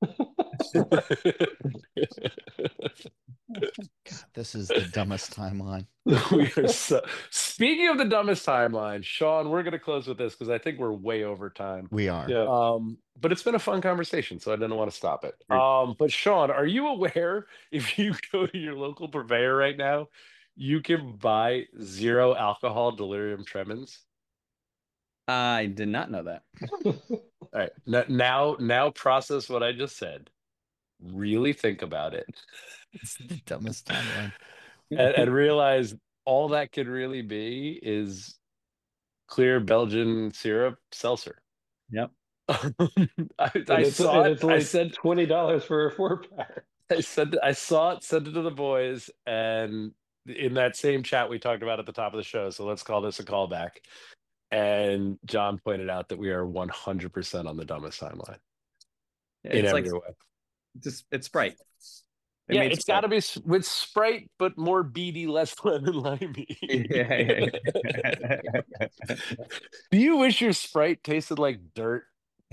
God, this is the dumbest timeline. We are so... Speaking of the dumbest timeline, Sean, we're going to close with this because I think we're way over time. We are. Yeah. Um, but it's been a fun conversation, so I didn't want to stop it. Sure. Um, but Sean, are you aware if you go to your local purveyor right now, you can buy zero alcohol delirium tremens? I did not know that. All right, n- now now process what I just said. Really think about it, It's the dumbest timeline. and, and realize all that could really be is clear Belgian syrup seltzer. Yep. I, And I it's, saw and it. it's I like said twenty dollars for a four pack. I said I saw it, sent it to the boys, and in that same chat we talked about at the top of the show. So let's call this a callback. And John pointed out that we are one hundred percent on the dumbest timeline in It's every like way. just it's Sprite. They Yeah, made it's Sprite. got to be s- with Sprite, but more beady, less lemon limey. Yeah, yeah, yeah. Do you wish your Sprite tasted like dirt?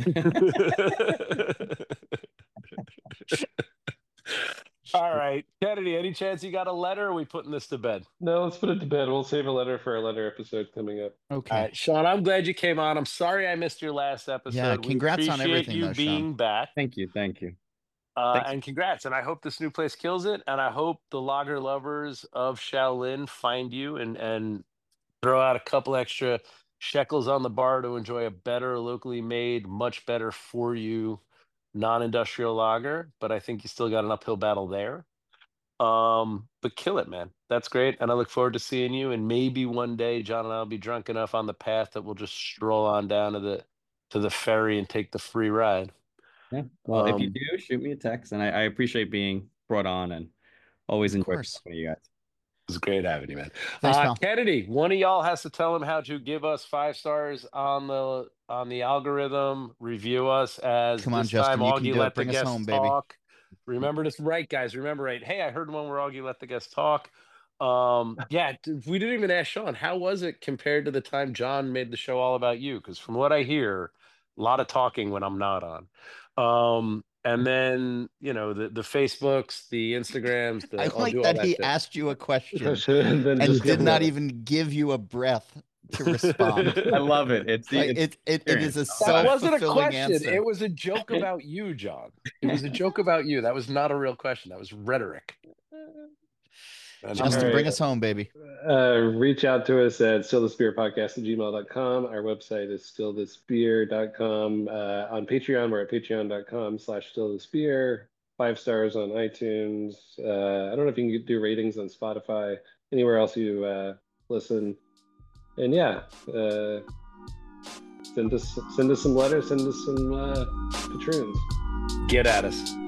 All right, Kennedy, any chance you got a letter? Or are we putting this to bed? No, let's put it to bed. We'll save a letter for our letter episode coming up. Okay. All right, Sean, I'm glad you came on. I'm sorry I missed your last episode. Yeah, We congrats on appreciate everything, you though, being Sean. back. Thank you, thank you. Uh, Thanks. and congrats. And I hope this new place kills it. And I hope the lager lovers of Shaolin find you and, and throw out a couple extra shekels on the bar to enjoy a better, locally made, much better for you non-industrial lager. But I think you still got an uphill battle there. Um, but kill it, man. That's great. And I look forward to seeing you. And maybe one day John and I will be drunk enough on the path that we'll just stroll on down to the to the ferry and take the free ride. Yeah. Well, if you Um, do, shoot me a text, and I, I appreciate being brought on, and always Of enjoy course. talking to you guys. It was great having you, man. Thanks, uh, pal. Kennedy, one of y'all has to tell him how to give us five stars on the on the algorithm. Review us as Come on, this Justin, time you can Augie do it. let Bring the us guests home, baby. talk. Remember this, right, guys? Remember, right? Hey, I heard one where Augie let the guests talk. Um, yeah, d- we didn't even ask Sean. How was it compared to the time John made the show all about you? Because from what I hear, a lot of talking when I'm not on. Um, and then you know the the Facebooks, the Instagrams. The, I I'll like do all that that he shit. asked you a question and then and just did go not there. even give you a breath to respond. I love it. It's the Like, it's it, it, it is a experience. That wasn't a self-fulfilling question. answer. It was a joke about you, John. It was a joke about you. That was not a real question. That was rhetoric. And, Justin, All bring right. us home, baby. Uh, reach out to us at still this beer podcast at gmail dot com. Our website is still this beer dot com. Uh, on Patreon, we're at patreon dot com slash still this beer. Five stars on iTunes. Uh, I don't know if you can do ratings on Spotify, anywhere else you uh, listen. And yeah, uh, send us send us some letters, send us some uh, patroons. get at us.